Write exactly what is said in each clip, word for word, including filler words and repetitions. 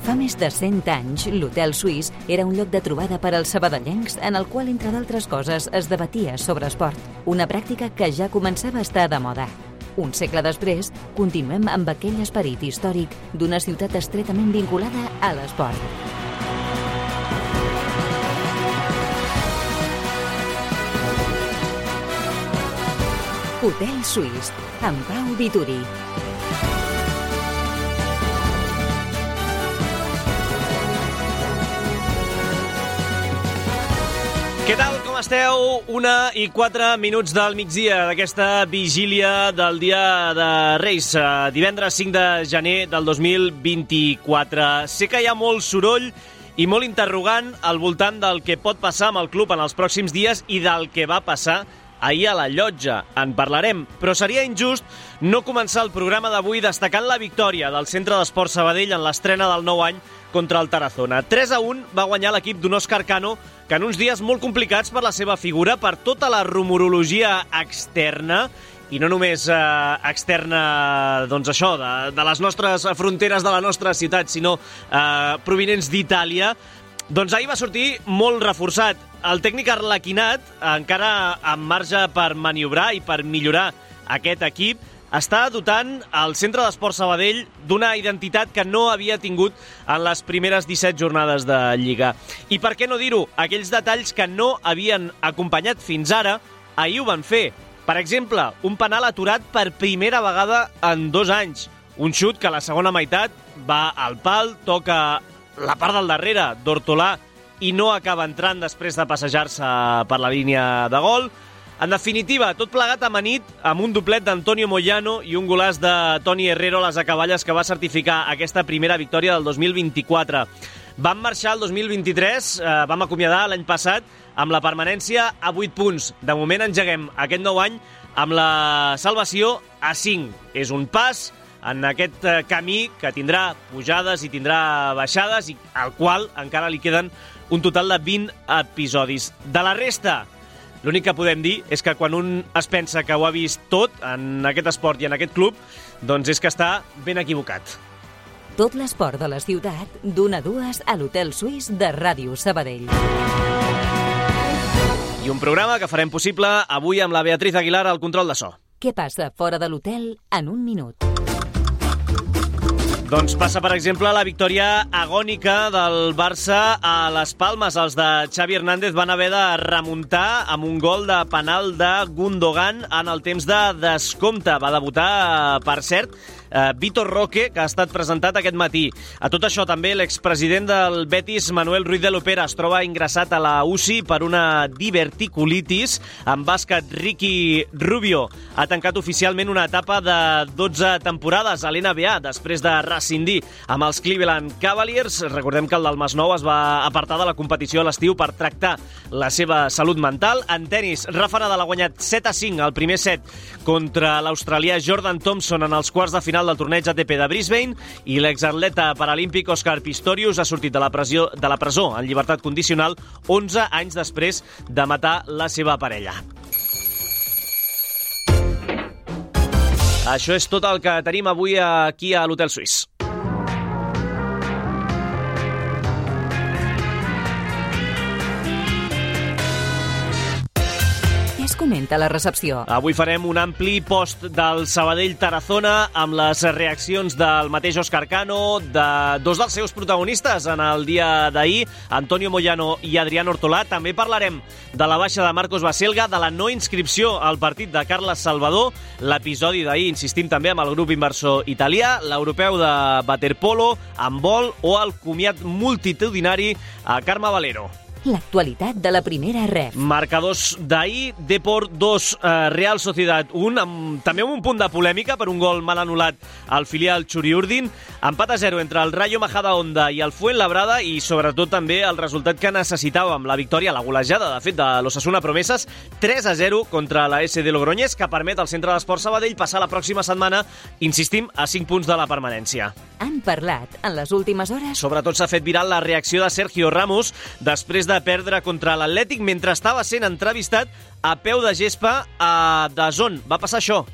Fa més de cent anys, l'Hotel Suís era un lloc de trobada per als sabadellencs en el qual, entre d'altres coses, es debatia sobre esport, una pràctica que ja començava a estar de moda. Un segle després, continuem amb aquell esperit històric d'una ciutat estretament vinculada a l'esport. Hotel Suís, amb Pau Vituri. Què tal, com esteu? Una i quatre minuts del migdia d'aquesta vigília del dia de Reis, divendres cinc de gener del dos mil vint-i-quatre. Sé que hi ha molt soroll i molt interrogant al voltant del que pot passar amb el club en els pròxims dies i del que va passar ahir a la Llotja. En parlarem, però seria injust no començar el programa d'avui destacant la victòria del Centre d'Esport Sabadell en l'estrena del nou any contra el Tarazona. tres a un va guanyar l'equip d'un Òscar Cano que en uns dies molt complicats per la seva figura, per tota la rumorologia externa, i no només eh, externa, doncs això, de, de les nostres fronteres de la nostra ciutat, sinó eh, provinents d'Itàlia, doncs ahir va sortir molt reforçat. El tècnic arlequinat, encara amb marge per maniobrar i per millorar aquest equip, està dotant el Centre d'Esport Sabadell d'una identitat que no havia tingut en les primeres disset jornades de Lliga. I per què no dir-ho? Aquells detalls que no havien acompanyat fins ara, ahir ho van fer. Per exemple, un penal aturat per primera vegada en dos anys. Un xut que a la segona meitat va al pal, toca la part del darrere d'Hortolà i no acaba entrant després de passejar-se per la línia de gol. En definitiva, tot plegat amanit amb un doblet d'Antonio Moyano i un golaç de Toni Herrero a les acaballes que va certificar aquesta primera victòria del dos mil vint-i-quatre. Vam marxar el dos mil vint-i-tres, eh, vam acomiadar l'any passat amb la permanència a vuit punts. De moment engeguem aquest nou any amb la salvació a cinc. És un pas en aquest camí que tindrà pujades i tindrà baixades i al qual encara li queden un total de vint episodis. De la resta, l'únic que podem dir és que quan un es pensa que ho ha vist tot en aquest esport i en aquest club, doncs és que està ben equivocat. Tot l'esport de la ciutat, d'una a dues a l'Hotel Suís de Ràdio Sabadell. I un programa que farem possible avui amb la Beatriz Aguilar al control de so. Què passa fora de l'hotel en un minut? Doncs passa, per exemple, la victòria agònica del Barça a les Palmes. Els de Xavi Hernández van haver de remuntar amb un gol de penal de Gundogan en el temps de descompte. Va debutar, per cert, eh, Vitor Roque, que ha estat presentat aquest matí. A tot això, també, l'expresident del Betis, Manuel Ruiz de Lopera, es troba ingressat a la U C I per una diverticulitis. En bàsquet, Ricky Rubio ha tancat oficialment una etapa de dotze temporades a l'N B A, després de rescindir amb els Cleveland Cavaliers. Recordem que el del Masnou es va apartar de la competició a l'estiu per tractar la seva salut mental. En tenis, Rafa Nadal ha guanyat set a cinc el primer set contra l'australià Jordan Thompson en els quarts de final del torneig A T P de Brisbane, i l'exatleta paralímpic Òscar Pistorius ha sortit de la, pressió, de la presó en llibertat condicional onze anys després de matar la seva parella. Això és tot el que tenim avui aquí a l'Hotel Suís. Comenta la recepció. Avui farem un ampli post del Sabadell Tarazona amb les reaccions del mateix Òscar Cano, de dos dels seus protagonistes en el dia d'ahir, Antonio Moyano i Adrián Hortolà. També parlarem de la baixa de Marcos Baselga, de la no inscripció al partit de Carles Salvador, l'episodi d'ahir, insistim també amb el grup inversor italià, l'europeu de waterpolo, handbol o el comiat multitudinari a Carme Valero. L'actualitat de la primera ref. Marcadors d'ahir, Depor dos, eh, Real Sociedad un, amb, també amb un punt de polèmica per un gol mal anul·lat al filial Churiurdin, empat a zero entre el Rayo Majadahonda i el Fuenlabrada, i sobretot també el resultat que necessitàvem, la victòria, la golejada, de fet, de l'Osasuna Promeses, tres a zero contra la S D Logroñés, que permet al Centre d'Esport Sabadell passar la pròxima setmana, insistim, a cinc punts de la permanència. Han parlat en les últimes hores? Sobretot s'ha fet viral la reacció de Sergio Ramos després de perdre contra l'Atlètic mentre estava sent entrevistat a peu de gespa a D A Z N. Va passar això.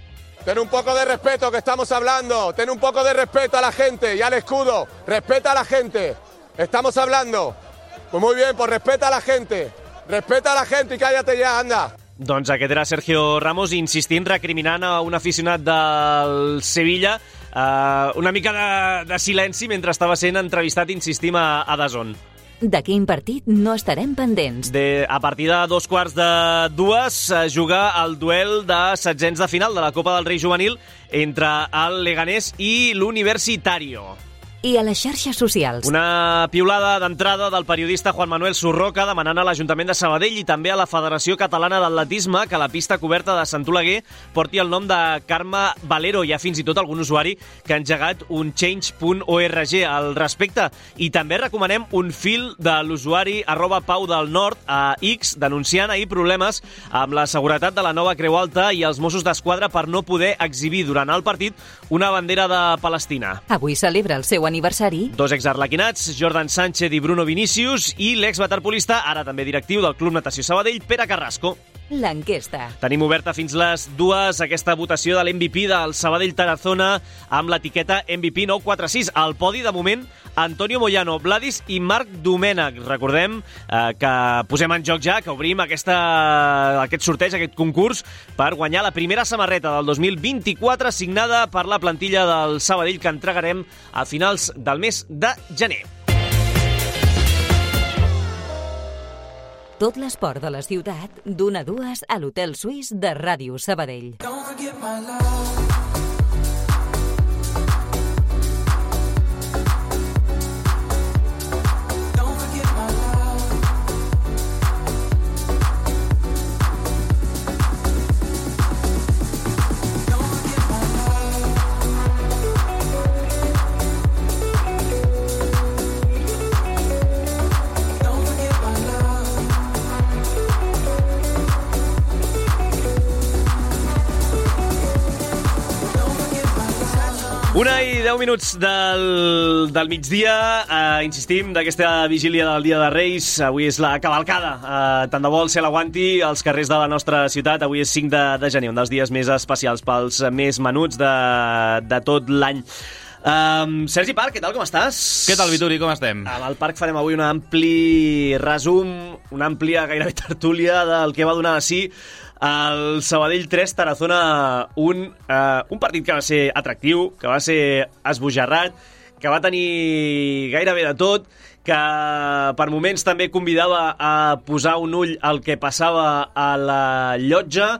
Ten un poco de respeto que estamos hablando. Ten un poco de respeto a la gente y al escudo. Respeta a la gente. Estamos hablando. Pues muy bien, pues respeta a la gente. Respeta a la gente i cállate ja, anda. Doncs aquest era Sergio Ramos insistint, recriminant a un aficionat del Sevilla uh, una mica de, de silenci mentre estava sent entrevistat, insistim, a, a DAZN. De quin partit no estarem pendents? De, a partir de dos quarts de dues es juga el duel de setzents de final de la Copa del Rei Juvenil entre el Leganés i l'Universitario. I a les xarxes socials. Una piulada d'entrada del periodista Juan Manuel Surroca demanant a l'Ajuntament de Sabadell i també a la Federació Catalana d'Atletisme que la pista coberta de Sant Oleguer porti el nom de Carme Valero. Hi ha fins i tot algun usuari que ha engegat un change punt org al respecte. I també recomanem un fil de l'usuari arroba Pau del Nord a X denunciant ahir problemes amb la seguretat de la nova Creu Alta i els Mossos d'Esquadra per no poder exhibir durant el partit una bandera de Palestina. Avui celebra el seu aniversari aniversari. Dos exarlequinats, Jordan Sánchez i Bruno Vinícius, i l'ex-waterpolista, ara també directiu del Club Natació Sabadell, Pere Carrasco. L'enquesta. Tenim oberta fins les dues aquesta votació de l'M V P del Sabadell Tarazona amb l'etiqueta M V P nou quatre sis. Al podi, de moment, Antonio Moyano, Vladis i Marc Domènech. Recordem eh, que posem en joc ja, que obrim aquesta, aquest sorteig, aquest concurs, per guanyar la primera samarreta del dos mil vint-i-quatre signada per la plantilla del Sabadell que entregarem a finals del mes de gener. Tot l'esport de la ciutat, d'una a dues a l'Hotel Suís de Ràdio Sabadell. Una i deu minuts del, del migdia, eh, insistim, d'aquesta vigília del Dia de Reis. Avui és la cavalcada, eh, tant de bo el cel aguanti als carrers de la nostra ciutat. Avui és cinc de, de gener, un dels dies més especials pels més menuts de, de tot l'any. Um, Sergi Parc, què tal, com estàs? Què tal, Vituri, com estem? Amb el Parc farem avui un ampli resum, una àmplia gairebé tertúlia del que va donar de si el Sabadell tres, Tarazona un, uh, un partit que va ser atractiu, que va ser esbojarrat, que va tenir gairebé de tot, que per moments també convidava a posar un ull al que passava a la llotja,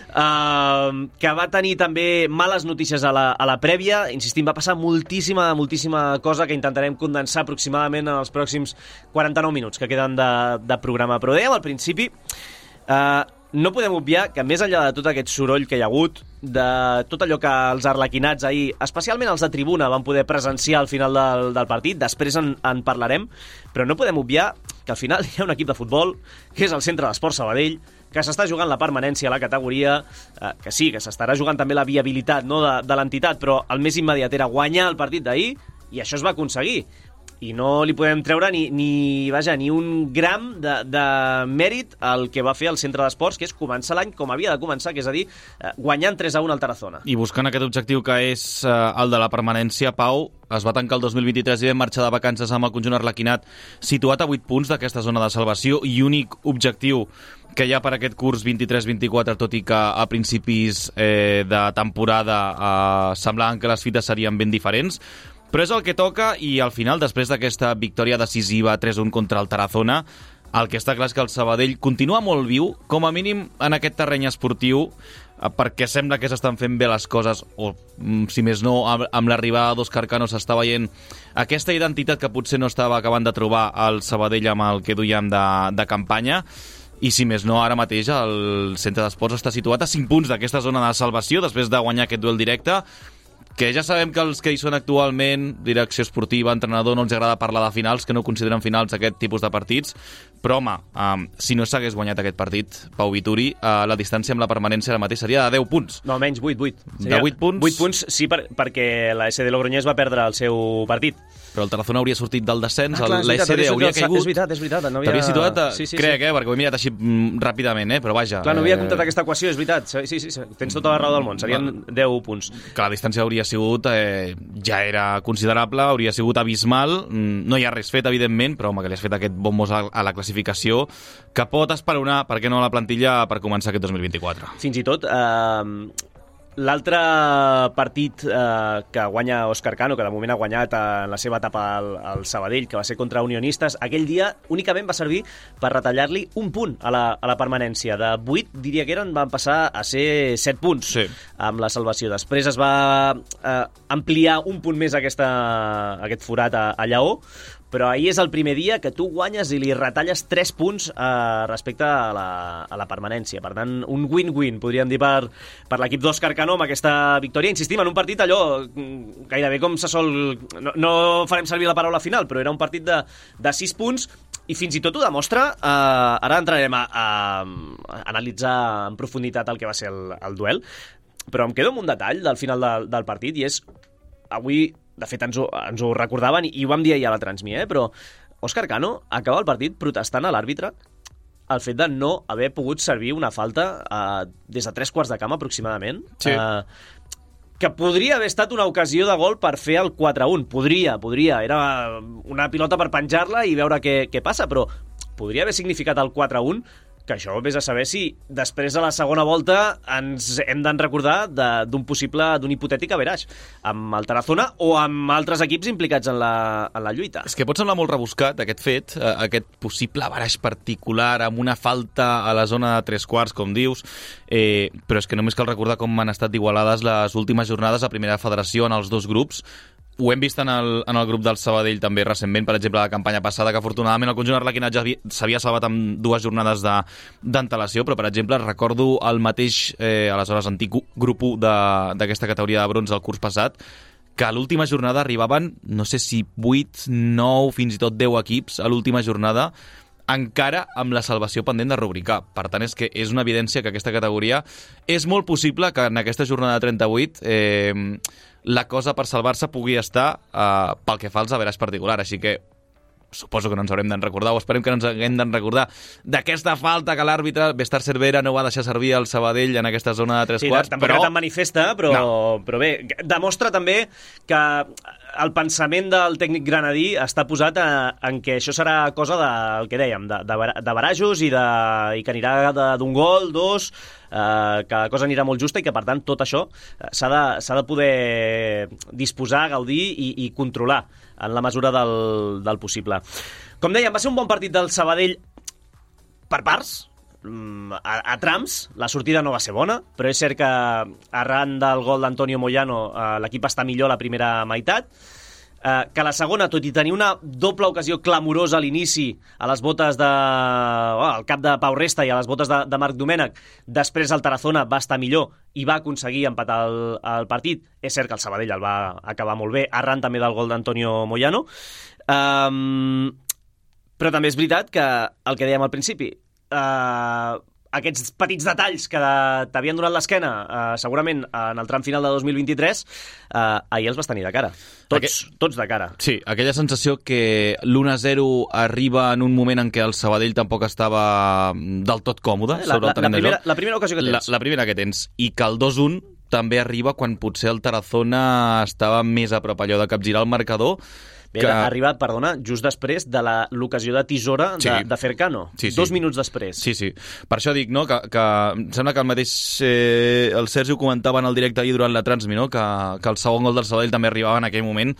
Uh, que va tenir també males notícies a la, a la prèvia. Insistim, va passar moltíssima, moltíssima cosa que intentarem condensar aproximadament en els pròxims quaranta-nou minuts que queden de, de programa. Però dèiem al principi, uh, no podem obviar que més enllà de tot aquest soroll que hi ha hagut, de tot allò que els arlequinats ahir, especialment els de tribuna, van poder presenciar al final del, del partit, després en, en parlarem, però no podem obviar que al final hi ha un equip de futbol, que és el Centre d'Esports Sabadell, que s'està jugant la permanència a la categoria, eh, que sí, que s'estarà jugant també la viabilitat, no, de, de l'entitat, però el més immediat era guanyar el partit d'ahir, i això es va aconseguir. I no li podem treure ni, ni, vaja, ni un gram de, de mèrit al que va fer el Centre d'Esports, que és començar l'any com havia de començar, que és a dir, eh, guanyant tres a un al Tarazona. I buscant aquest objectiu que és eh, el de la permanència, Pau, es va tancar el dos mil vint-i-tres i vam marxar de vacances amb el conjunt arlequinat situat a vuit punts d'aquesta zona de salvació i únic objectiu que hi ha per aquest curs vint-i-tres vint-i-quatre, tot i que a principis eh, de temporada eh, semblaven que les fites serien ben diferents. Però és el que toca i al final, després d'aquesta victòria decisiva tres a un contra el Tarazona, el que està clar és que el Sabadell continua molt viu, com a mínim en aquest terreny esportiu, perquè sembla que s'estan fent bé les coses, o si més no, amb, amb l'arribada d'Òscar Cano s'està veient aquesta identitat que potser no estava acabant de trobar el Sabadell amb el que duiem de, de campanya. I si més no, ara mateix el Centre d'Esports està situat a cinc punts d'aquesta zona de salvació després de guanyar aquest duel directe, que ja sabem que els que hi són actualment, direcció esportiva, entrenador, no els agrada parlar de finals, que no consideren finals aquest tipus de partits, però home, um, si no s'hagués guanyat aquest partit, Pau Vituri, uh, la distància amb la permanència ara mateix seria de deu punts. No, menys, vuit, vuit. De vuit punts? vuit punts, sí, per, perquè la S D Logroñés va perdre el seu partit. Però el Tarazona hauria sortit del descens, ah, clar, la S D hauria caigut. És veritat, és veritat. No havia... T'havia situat, a... sí, sí, crec, sí. eh, perquè ho he mirat així mm, ràpidament, eh, però vaja. Clar, no havia eh... comptat aquesta equació, és veritat. Sí, sí, sí, tens tota la raó del món, serien ah. deu punts. Que la distància hauria sigut, eh, ja era considerable, hauria sigut abismal. No hi ha res fet, evidentment, però home, que li has fet aquest bombos a, a la classificació, que pot esperonar, per què no, la plantilla per començar aquest dos mil vint-i-quatre. Fins i tot... Eh... L'altre partit eh, que guanya Òscar Cano, que de moment ha guanyat en la seva etapa al, al Sabadell, que va ser contra Unionistes, aquell dia únicament va servir per retallar-li un punt a la, a la permanència. De vuit, diria que eren, van passar a ser set punts sí. amb la salvació. Després es va eh, ampliar un punt més aquesta, aquest forat a, a Lleó, però ahir és el primer dia que tu guanyes i li retalles tres punts eh, respecte a la, a la permanència. Per tant, un win-win, podríem dir, per, per l'equip d'Òscar Cano amb aquesta victòria. Insistim, en un partit allò, gairebé com se sol... No, no farem servir la paraula final, però era un partit de, de sis punts i fins i tot ho demostra. Eh, ara entrarem a, a, a analitzar en profunditat el que va ser el, el duel, però em quedo amb un detall del final de, del partit i és... Avui, de fet, ens ho, ens ho recordaven i ho vam dir ahir a la Transmi, eh? Però Òscar Cano acaba el partit protestant a l'àrbitre el fet de no haver pogut servir una falta eh, des de tres quarts de camp aproximadament, sí. eh, que podria haver estat una ocasió de gol per fer el quatre a un. Podria, podria. Era una pilota per penjar-la i veure què, què passa, però podria haver significat el quatre a un, que això vés a saber si després de la segona volta ens hem d'en recordar d'un possible, d'un hipotètic averaix amb el Tarazona o amb altres equips implicats en la, en la lluita. És que pot semblar molt rebuscat aquest fet, aquest possible averaix particular amb una falta a la zona de tres quarts, com dius, eh, però és que només cal recordar com han estat igualades les últimes jornades a Primera Federació en els dos grups. Ho hem vist en el, en el grup del Sabadell també recentment, per exemple, la campanya passada, que afortunadament el conjunt arlequinat ja s'havia salvat amb dues jornades d'antelació, però, per exemple, recordo el mateix, eh, aleshores, antic grup u d'aquesta categoria de bronze el curs passat, que a l'última jornada arribaven, no sé si vuit, nou, fins i tot deu equips a l'última jornada, encara amb la salvació pendent de rubricar. Per tant, és que és una evidència que aquesta categoria és molt possible que en aquesta jornada de trenta-vuit eh, la cosa per salvar-se pugui estar eh, pel que fa als averaix particular. Així que suposo que no ens haurem d'en recordar, o esperem que no ens haguem d'en recordar d'aquesta falta que l'àrbitre Bestar Cervera no va deixar servir el Sabadell en aquesta zona de tres sí, quarts. Tampoc però... era tan manifesta, però, no. però bé, demostra també que el pensament del tècnic granadí està posat a, en que això serà cosa del que dèiem, de, de, de barajos i, de, i que anirà d'un gol, dos, eh, que la cosa anirà molt justa i que, per tant, tot això s'ha de, s'ha de poder disposar, gaudir i, i controlar en la mesura del, del possible. Com dèiem, va ser un bon partit del Sabadell per parts, a, a trams. La sortida no va ser bona, però és cert que arran del gol d'Antonio Moyano eh, l'equip està millor la primera meitat, eh, que la segona, tot i tenir una doble ocasió clamorosa a l'inici a les botes de... Oh, al cap de Pau Resta i a les botes de, de Marc Domènech, després el Tarazona va estar millor i va aconseguir empatar el, el partit. És cert que el Sabadell el va acabar molt bé, arran també del gol d'Antonio Moyano. Um, però també és veritat que el que dèiem al principi, uh, aquests petits detalls que t'havien donat l'esquena, uh, segurament en el tram final de dos mil vint-i-tres, uh, ahir els vas tenir de cara. Tots, Aqu... tots de cara. Sí, aquella sensació que l'u a zero arriba en un moment en què el Sabadell tampoc estava del tot còmode la, sobre el terreny de joc. La primera ocasió que tens. La, la primera que tens. I que el dos a un també arriba quan potser el Tarazona estava més a prop allò de capgirar el marcador. Bé, que... ha arribat, perdona, just després de l'ocasió de tisora de, sí. de Fercano. Sí, sí. Dos minuts després. Sí, sí. Per això dic, no?, que, que em sembla que el mateix eh, el Sergi ho comentava en el directe ahir durant la Transmi, no?, que, que el segon gol del Sabadell també arribava en aquell moment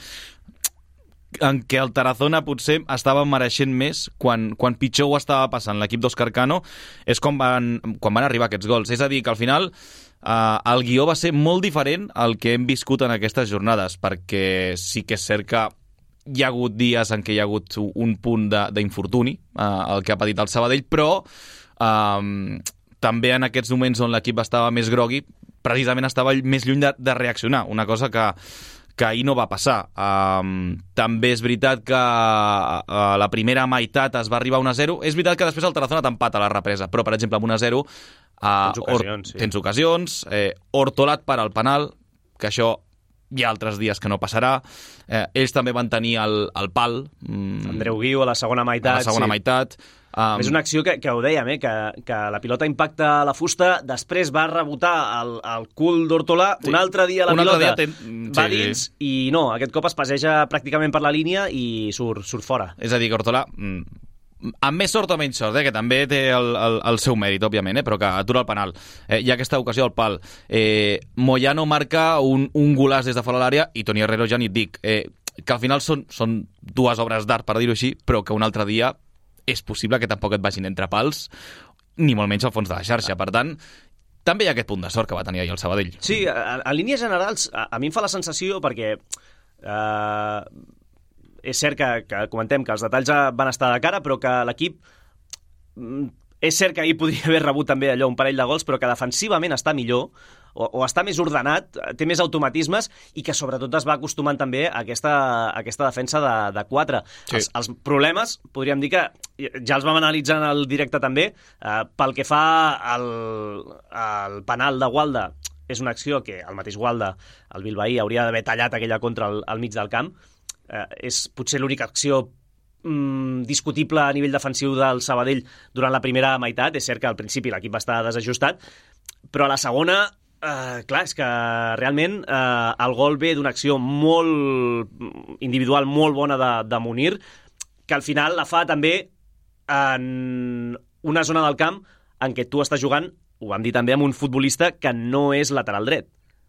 en què el Tarazona potser estava mereixent més quan, quan pitjor ho estava passant l'equip d'Òscar Cano, és quan van, quan van arribar aquests gols. És a dir, que al final eh, el guió va ser molt diferent al que hem viscut en aquestes jornades, perquè sí que és cert que hi ha hagut dies en què hi ha hagut un punt d'infortuni, eh, el que ha patit el Sabadell, però eh, també en aquests moments on l'equip estava més grogui, precisament estava més lluny de, de reaccionar, una cosa que, que ahir no va passar. Um, també és veritat que a la primera meitat es va arribar a un a zero. És veritat que després el Tarazona t'empata a la represa, però, per exemple, amb un a zero uh, tens ocasions, or, sí. tens ocasions eh, Ortolat para el penal, que això hi ha altres dies que no passarà. Eh, ells també van tenir el, el pal. Mm, Andreu Guiu a la segona meitat. A la segona sí. meitat. Um, és una acció que, que ho dèiem, eh? que, que la pilota impacta la fusta, després va rebotar el, el cul d'Hortolà, sí. un altre dia la pilota ten... va sí, dins, sí. i no, aquest cop es passeja pràcticament per la línia i surt, surt fora. És a dir, que Hortolà, amb més sort o menys sort, eh? que també té el, el, el seu mèrit, òbviament, eh? però que atura el penal. Eh, hi ha aquesta ocasió al pal. Eh, Moyano marca un, un golaç des de fora de l'àrea i Toni Herrero ja ni et dic. Eh, que al final són, són dues obres d'art, per dir-ho així, però que un altre dia és possible que tampoc et vagin entre pals, ni molt menys al fons de la xarxa. Per tant, també hi ha aquest punt de sort que va tenir ahir el Sabadell. Sí, a, a línies generals, a, a mi em fa la sensació, perquè eh, és cert que, que comentem que els detalls van estar de cara, però que l'equip... És cert que ahir podria haver rebut també allò un parell de gols, però que defensivament està millor, o, o està més ordenat, té més automatismes i que sobretot es va acostumant també a aquesta, a aquesta defensa de, de quatre. Sí. Els, els problemes, podríem dir que ja els vam analitzar en el directe també, eh, pel que fa al, al penal de Gualda, és una acció que el mateix Gualda, el bilbaí, hauria d'haver tallat aquella contra al, al mig del camp. Eh, és potser l'única acció mm, discutible a nivell defensiu del Sabadell durant la primera meitat. És cert que al principi l'equip va estar desajustat, però a la segona, eh, clar, és que realment eh, el gol ve d'una acció molt individual, molt bona de, de Munir, que al final la fa també en una zona del camp en què tu estàs jugant, ho vam dir també, amb un futbolista que no és lateral dret.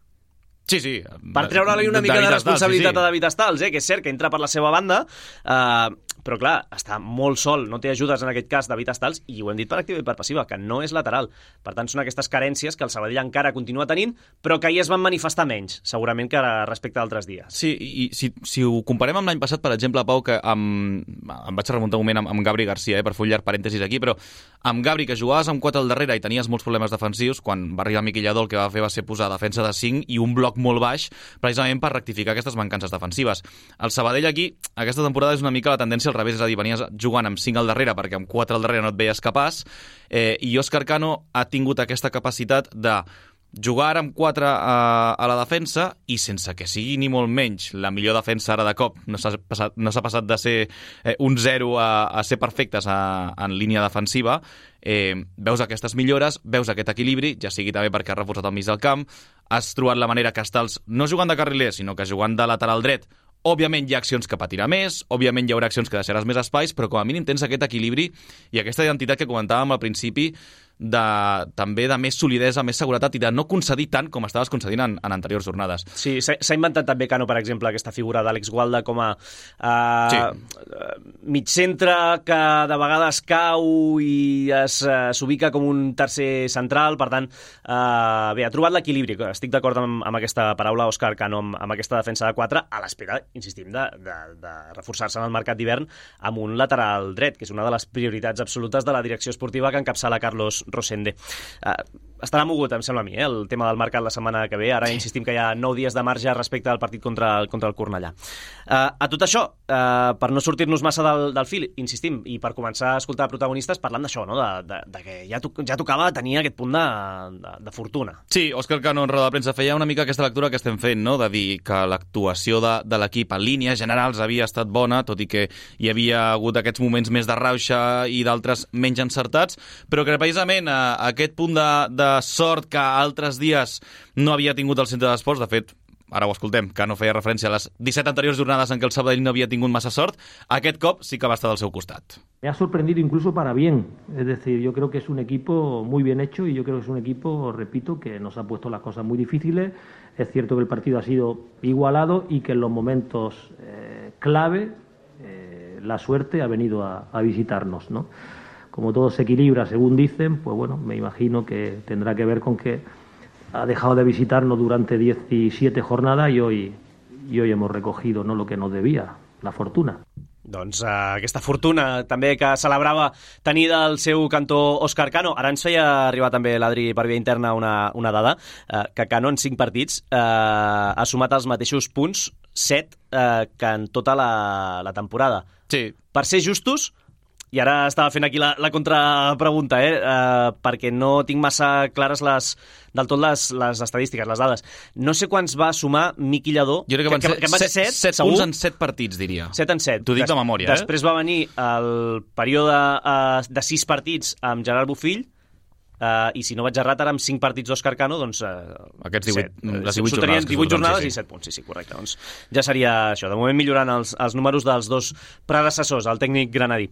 Sí, sí. Per treure-li una mica de responsabilitat sí, sí. a David Stals, eh? que és cert que entra per la seva banda, eh, però clar, està molt sol, no té ajudes en aquest cas David Stals, i ho hem dit per activa i per passiva, que no és lateral. Per tant, són aquestes carències que el Sabadell encara continua tenint, però que ahir es van manifestar menys, segurament que respecte a altres dies. Sí, i si, si ho comparem amb l'any passat, per exemple, Pau, que amb, em vaig remuntar un moment amb, amb Gabri Garcia, eh, per fer un llarg parèntesis aquí, però amb Gabri, que jugaves amb quatre al darrere i tenies molts problemes defensius, quan va arribar Miquel Lladó el que va fer va ser posar defensa de cinc i un bloc molt baix, precisament per rectificar aquestes mancances defensives. El Sabadell aquí, aquesta temporada és una mica la tendència al revés, és a dir, venies jugant amb cinc al darrere perquè amb quatre al darrere no et veies capaç, eh, i Òscar Cano ha tingut aquesta capacitat de jugar ara amb quatre a, a la defensa i sense que sigui ni molt menys la millor defensa ara de cop, no s'ha passat, no s'ha passat de ser eh, un zero a, a ser perfectes a, en línia defensiva. Eh, veus aquestes millores, veus aquest equilibri, ja sigui també perquè has reforçat el mig del camp, has trobat la manera que estàs no jugant de carriler, sinó que jugant de lateral dret. Òbviament hi ha accions que patirà més, òbviament hi haurà accions que deixaràs més espais, però com a mínim tens aquest equilibri i aquesta identitat que comentàvem al principi de, també de més solidesa, més seguretat i de no concedir tant com estaves concedint en, en anteriors jornades. Sí, s'ha inventat també Cano, per exemple, aquesta figura d'Àlex Gualda com a uh, sí. mig centre que de vegades cau i s'ubica com un tercer central, per tant, uh, bé, ha trobat l'equilibri. Estic d'acord amb, amb aquesta paraula, Òscar Cano, amb, amb aquesta defensa de quatre, a l'espera, insistim, de, de, de reforçar-se en el mercat d'hivern amb un lateral dret, que és una de les prioritats absolutes de la direcció esportiva que encapçala Carlos Rosende. Uh, estarà mogut, em sembla a mi, eh, el tema del mercat la setmana que ve. Ara sí. Insistim que hi ha nou dies de marge respecte al partit contra, contra el Cornellà. Uh, a tot això, uh, per no sortir-nos massa del, del fil, insistim, i per començar a escoltar protagonistes, parlant d'això, no? de, de, de que ja, to, ja tocava tenir aquest punt de, de, de fortuna. Sí, Òscar Cano en roda de premsa feia una mica aquesta lectura que estem fent, no? De dir que l'actuació de, de l'equip en línies generals havia estat bona, tot i que hi havia hagut aquests moments més de rauxa i d'altres menys encertats, però que precisament a aquest punt de, de sort que altres dies no havia tingut el centre d'esports, de fet, ara ho escoltem, que no feia referència a les disset anteriors jornades en què el Sabadell no havia tingut massa sort, aquest cop sí que va estar del seu costat. Me ha sorprendido incluso para bien, es decir, yo creo que es un equipo muy bien hecho y yo creo que es un equipo, repito, que nos ha puesto las cosas muy difíciles. Es cierto que el partido ha sido igualado y que en los momentos eh, clave eh, la suerte ha venido a, a visitarnos, ¿no? Como todo se equilibra, según dicen, pues bueno, me imagino que tendrá que ver con que ha dejado de visitarnos durante diecisiete jornadas y hoy, y hoy hemos recogido, ¿no?, lo que nos debía, la fortuna. Doncs uh, aquesta fortuna també que celebrava tenir del seu cantó Òscar Cano. Ara ens feia arribar també l'Adri per via interna una, una dada, uh, que Cano en cinc partits uh, ha sumat els mateixos punts set eh, que en tota la, la temporada. Sí. Per ser justos, i ara estava fent aquí la, la contrapregunta, eh? Uh, perquè no tinc massa clares les, del tot les, les estadístiques, les dades. No sé quants va sumar Miqui Lladó. Jo crec que van que, ser, que, que van ser set, set segur? punts en set partits, diria. set en set. T'ho dic de memòria, eh? Després va venir el període uh, de sis partits amb Gerard Bofill, Uh, i si no vaig errat ara amb cinc partits d'Òscar Cano, doncs uh, aquests divuit, les divuit jornades, divuit jornades sí, sí. i set punts, sí, sí, correcte. Doncs ja seria això, de moment millorant els, els números dels dos predecessors, el tècnic granadí.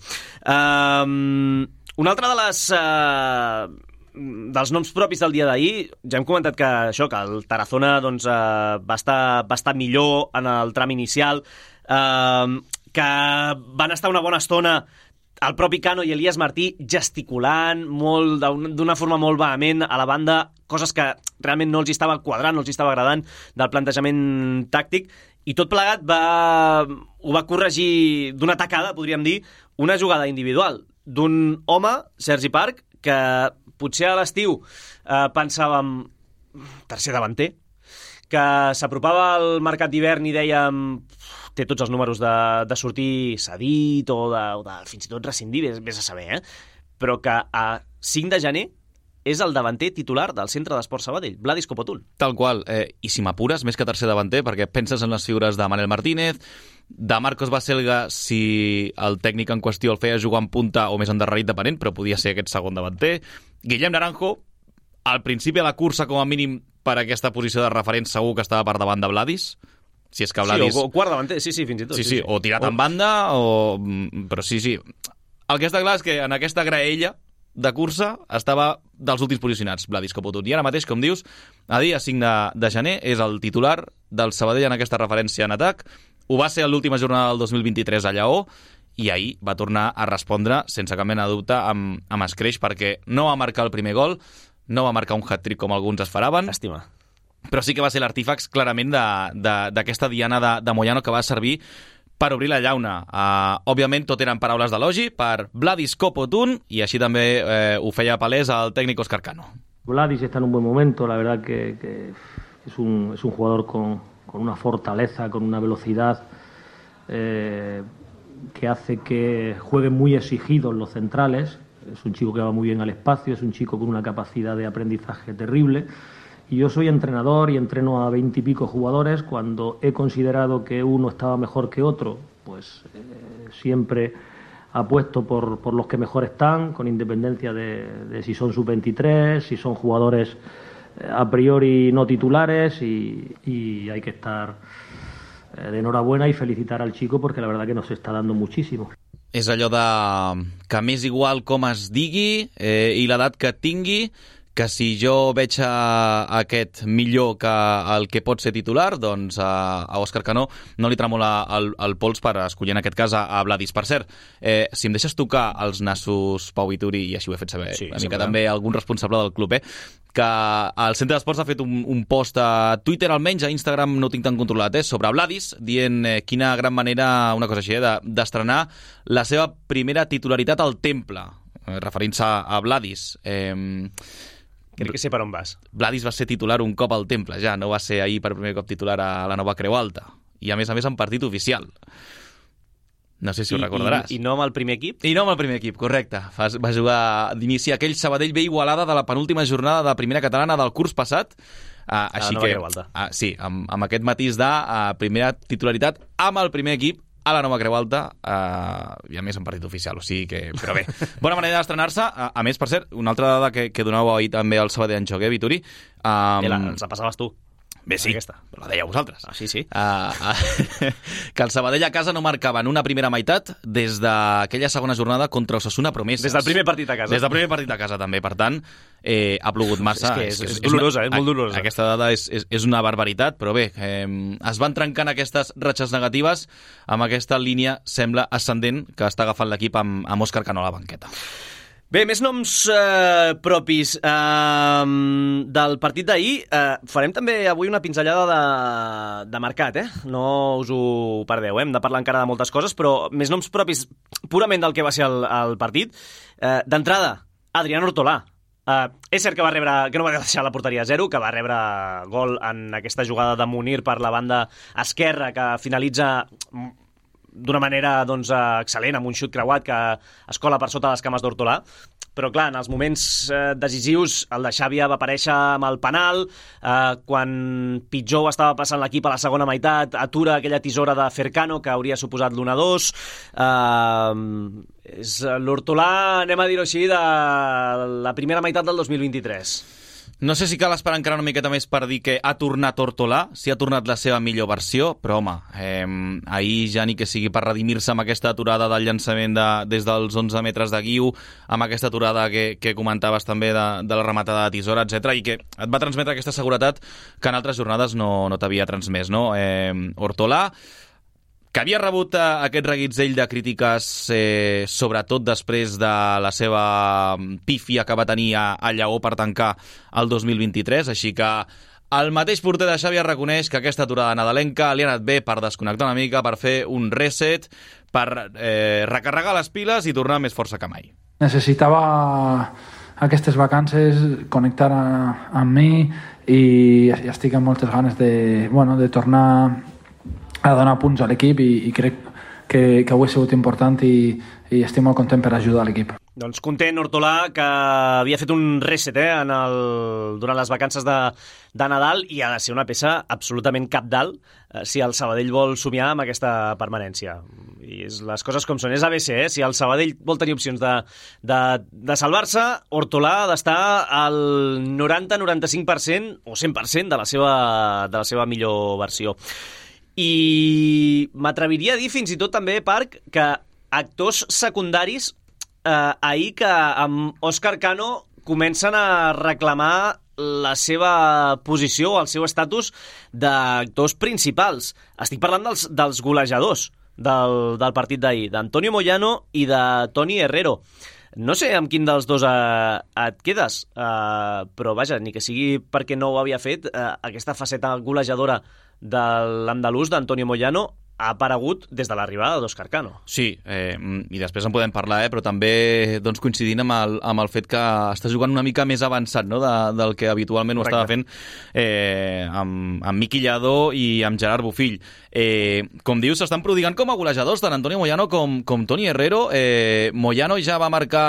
Um, una altra de les uh, dels noms propis del dia d'ahir, ja hem comentat que això, que el Tarazona doncs, uh, va, estar, va estar millor en el tram inicial, uh, que van estar una bona estona el propi Cano i Elias Martí gesticulant molt, d'una forma molt vehement a la banda, coses que realment no els estava quadrant, no els estava agradant del plantejament tàctic, i tot plegat va, ho va corregir d'una tacada, podríem dir, una jugada individual d'un home, Sergi Parc, que potser a l'estiu eh, pensàvem tercer davanter, que s'apropava al mercat d'hivern i dèiem té tots els números de, de sortir cedit o de, o de fins i tot rescindir, vés, vés a saber, eh? Però que a cinc de gener és el davanter titular del Centre d'Esports Sabadell, Vladis Copotún. Tal qual, eh, i si m'apures, més que tercer davanter, perquè penses en les figures de Manel Martínez, de Marcos Baselga, si el tècnic en qüestió el feia jugar en punta o més endarrerit depenent, però podia ser aquest segon davanter. Guillem Naranjo, al principi de la cursa, com a mínim, per aquesta posició de referent, segur que estava per davant de Vladis, si és que Vladis... Sí, o, o quart davanter, sí, sí, fins i tot. Sí, sí, sí. O tirat o... en banda, o... però sí, sí. El que està clar és que en aquesta graella de cursa estava dels últims posicionats, Vladis Copotún. I ara mateix, com dius, a dia cinc de, de gener és el titular del Sabadell en aquesta referència en atac. Ho va ser a l'última jornada del dos mil vint-i-tres a Lleó, i ahir va tornar a respondre sense cap mena de dubte amb, amb escreix, perquè no va marcar el primer gol, no va marcar un hat-trick com alguns esperaven. Llàstima. Però sí que va ser l'artífax clarament d'aquesta diana de, de Moyano que va servir per obrir la llauna. Uh, òbviament tot eren paraules d'elogi per Vladis Copotún i així també eh, ho feia palès el tècnic Óscar Cano. Vladis está en un buen momento, la verdad que, que es, un, es un jugador con, con una fortaleza, con una velocidad eh, que hace que juegue muy exigido en los centrales. Es un chico que va muy bien al espacio, es un chico con una capacidad de aprendizaje terrible. Y yo soy entrenador y entreno a veintipico jugadores. Cuando he considerado que uno estaba mejor que otro, pues eh, siempre apuesto por, por los que mejor están, con independencia de, de si son sub veintitrés, si son jugadores eh, a priori no titulares, y, y hay que estar eh, de enhorabuena y felicitar al chico porque la verdad que nos está dando muchísimo. És allò de que m'és igual com es digui eh, i l'edat que tingui, que si jo veig a, a aquest millor que el que pot ser titular, doncs a, a Óscar Cano no li tremola el, el pols per escollir en aquest cas a, a Vladis. Per cert, eh, si em deixes tocar els nassos Pau Vituri, i així ho he fet saber sí, una mica també algun responsable del club, eh, que el Centre d'Esports ha fet un, un post a Twitter, almenys a Instagram no ho tinc tan controlat, eh, sobre Vladis, dient eh, quina gran manera, una cosa així, eh, d'estrenar la seva primera titularitat al Temple, eh, referint-se a, a Vladis. Eh, Crec que sé per on vas. Vladis va ser titular un cop al Temple, ja, no va ser ahir per primer cop titular a la nova Creu Alta. I a més a més en partit oficial. No sé si I, ho recordaràs. I, I no amb el primer equip? I no amb el primer equip, correcte. Va, va jugar d'inici aquell Sabadell B Igualada de la penúltima jornada de primera catalana del curs passat. Uh, així a la nova que, Creu Alta. Uh, sí, amb, amb aquest matís de uh, primera titularitat amb el primer equip a la nova Creu Alta, uh, i a més en partit oficial, o sigui que... Però bé, bona manera d'estrenar-se. A, a més, per cert, una altra dada que, que donava ahir també al Sabadell en Xoc, eh, Vituri? Um, eh, la, ens la passaves tu. Bé, sí, aquesta. Però la dèieu vosaltres. Ah, sí, sí. Uh, uh, que el Sabadell a casa no marcava en una primera meitat des d'aquella segona jornada contra Osasuna Promeses. Des del primer partit a casa. Des del primer partit a casa, també. Per tant, eh, ha plogut massa. És que és, és, és dolorosa, és, és molt dolorosa. Aquesta dada és, és, és una barbaritat, però bé, eh, es van trencant aquestes ratxes negatives amb aquesta línia, sembla, ascendent que està agafant l'equip amb, amb Óscar Cano a la banqueta. Bé, més noms eh, propis eh, del partit d'ahir. Eh, farem també avui una pinzellada de, de mercat, eh? No us ho perdeu, eh? Hem de parlar encara de moltes coses, però més noms propis purament del que va ser el, el partit. Eh, D'entrada, Adrián Ortolà, Uh, és cert que va rebre, que no va deixar la porteria a zero, que va rebre gol en aquesta jugada de Munir per la banda esquerra, que finalitza d'una manera doncs, excel·lent, amb un xut creuat que es cola per sota les cames d'Hortolà. Però, clar, en els moments eh, decisius, el de Xàbia va aparèixer amb el penal, eh, quan pitjor estava passant l'equip a la segona meitat, atura aquella tisora de Fercano, que hauria suposat l'u a dos. Eh, és l'Hortolà, anem a dir-ho així, de la primera meitat del dos mil vint-i-tres. No sé si cal esperar encara una miqueta més per dir que ha tornat Hortolà, si ha tornat la seva millor versió, però home, eh, ahir ja ni que sigui per redimir-se amb aquesta aturada del llançament de, des dels onze metres de Guiu, amb aquesta aturada que, que comentaves també de, de la rematada de tisora, etcètera, i que et va transmetre aquesta seguretat que en altres jornades no, no t'havia transmès, no? Eh, Hortolà, que havia rebut aquest reguitzell de crítiques, eh, sobretot després de la seva pífia que va tenir a, a Lleó per tancar el dos mil vint-i-tres, així que el mateix porter de Xàbia reconeix que aquesta aturada nadalenca li ha anat bé per desconnectar una mica, per fer un reset, per eh, recarregar les piles i tornar més força que mai. Necessitava aquestes vacances, connectar a, amb mi i, i estic amb moltes ganes de, bueno, de tornar a donar punts a l'equip i, i crec que, que ho ha sigut important i, i estic molt content per ajudar l'equip. Doncs content, Hortolà, que havia fet un reset eh, en el, durant les vacances de, de Nadal i ha de ser una peça absolutament cabdal eh, si el Sabadell vol somiar amb aquesta permanència. I és, les coses com són. És A B C, eh? Si el Sabadell vol tenir opcions de, de, de salvar-se, Hortolà ha d'estar al noranta a noranta-cinc per cent o cent per cent de la seva, de la seva millor versió. I m'atreviria a dir fins i tot també, Parc, que actors secundaris eh, ahir que amb Òscar Cano comencen a reclamar la seva posició o el seu estatus d'actors principals. Estic parlant dels, dels golejadors del, del partit d'ahir, d'Antonio Moyano i de Toni Herrero. No sé amb quin dels dos eh, et quedes, eh, però vaja, ni que sigui perquè no ho havia fet, eh, aquesta faceta golejadora de l'andalús d'Antonio Moyano ha aparegut des de l'arribada d'Òscar Cano. Sí, eh, i després en podem parlar, eh, però també doncs, coincidint amb el, amb el fet que està jugant una mica més avançat, no?, de, del que habitualment ho estava fent eh, amb, amb Miqui Lladó i amb Gerard Bofill. Eh, com dius, s'estan prodigant com a golejadors tant Antonio Moyano com, com Toni Herrero. Eh, Moyano ja va marcar,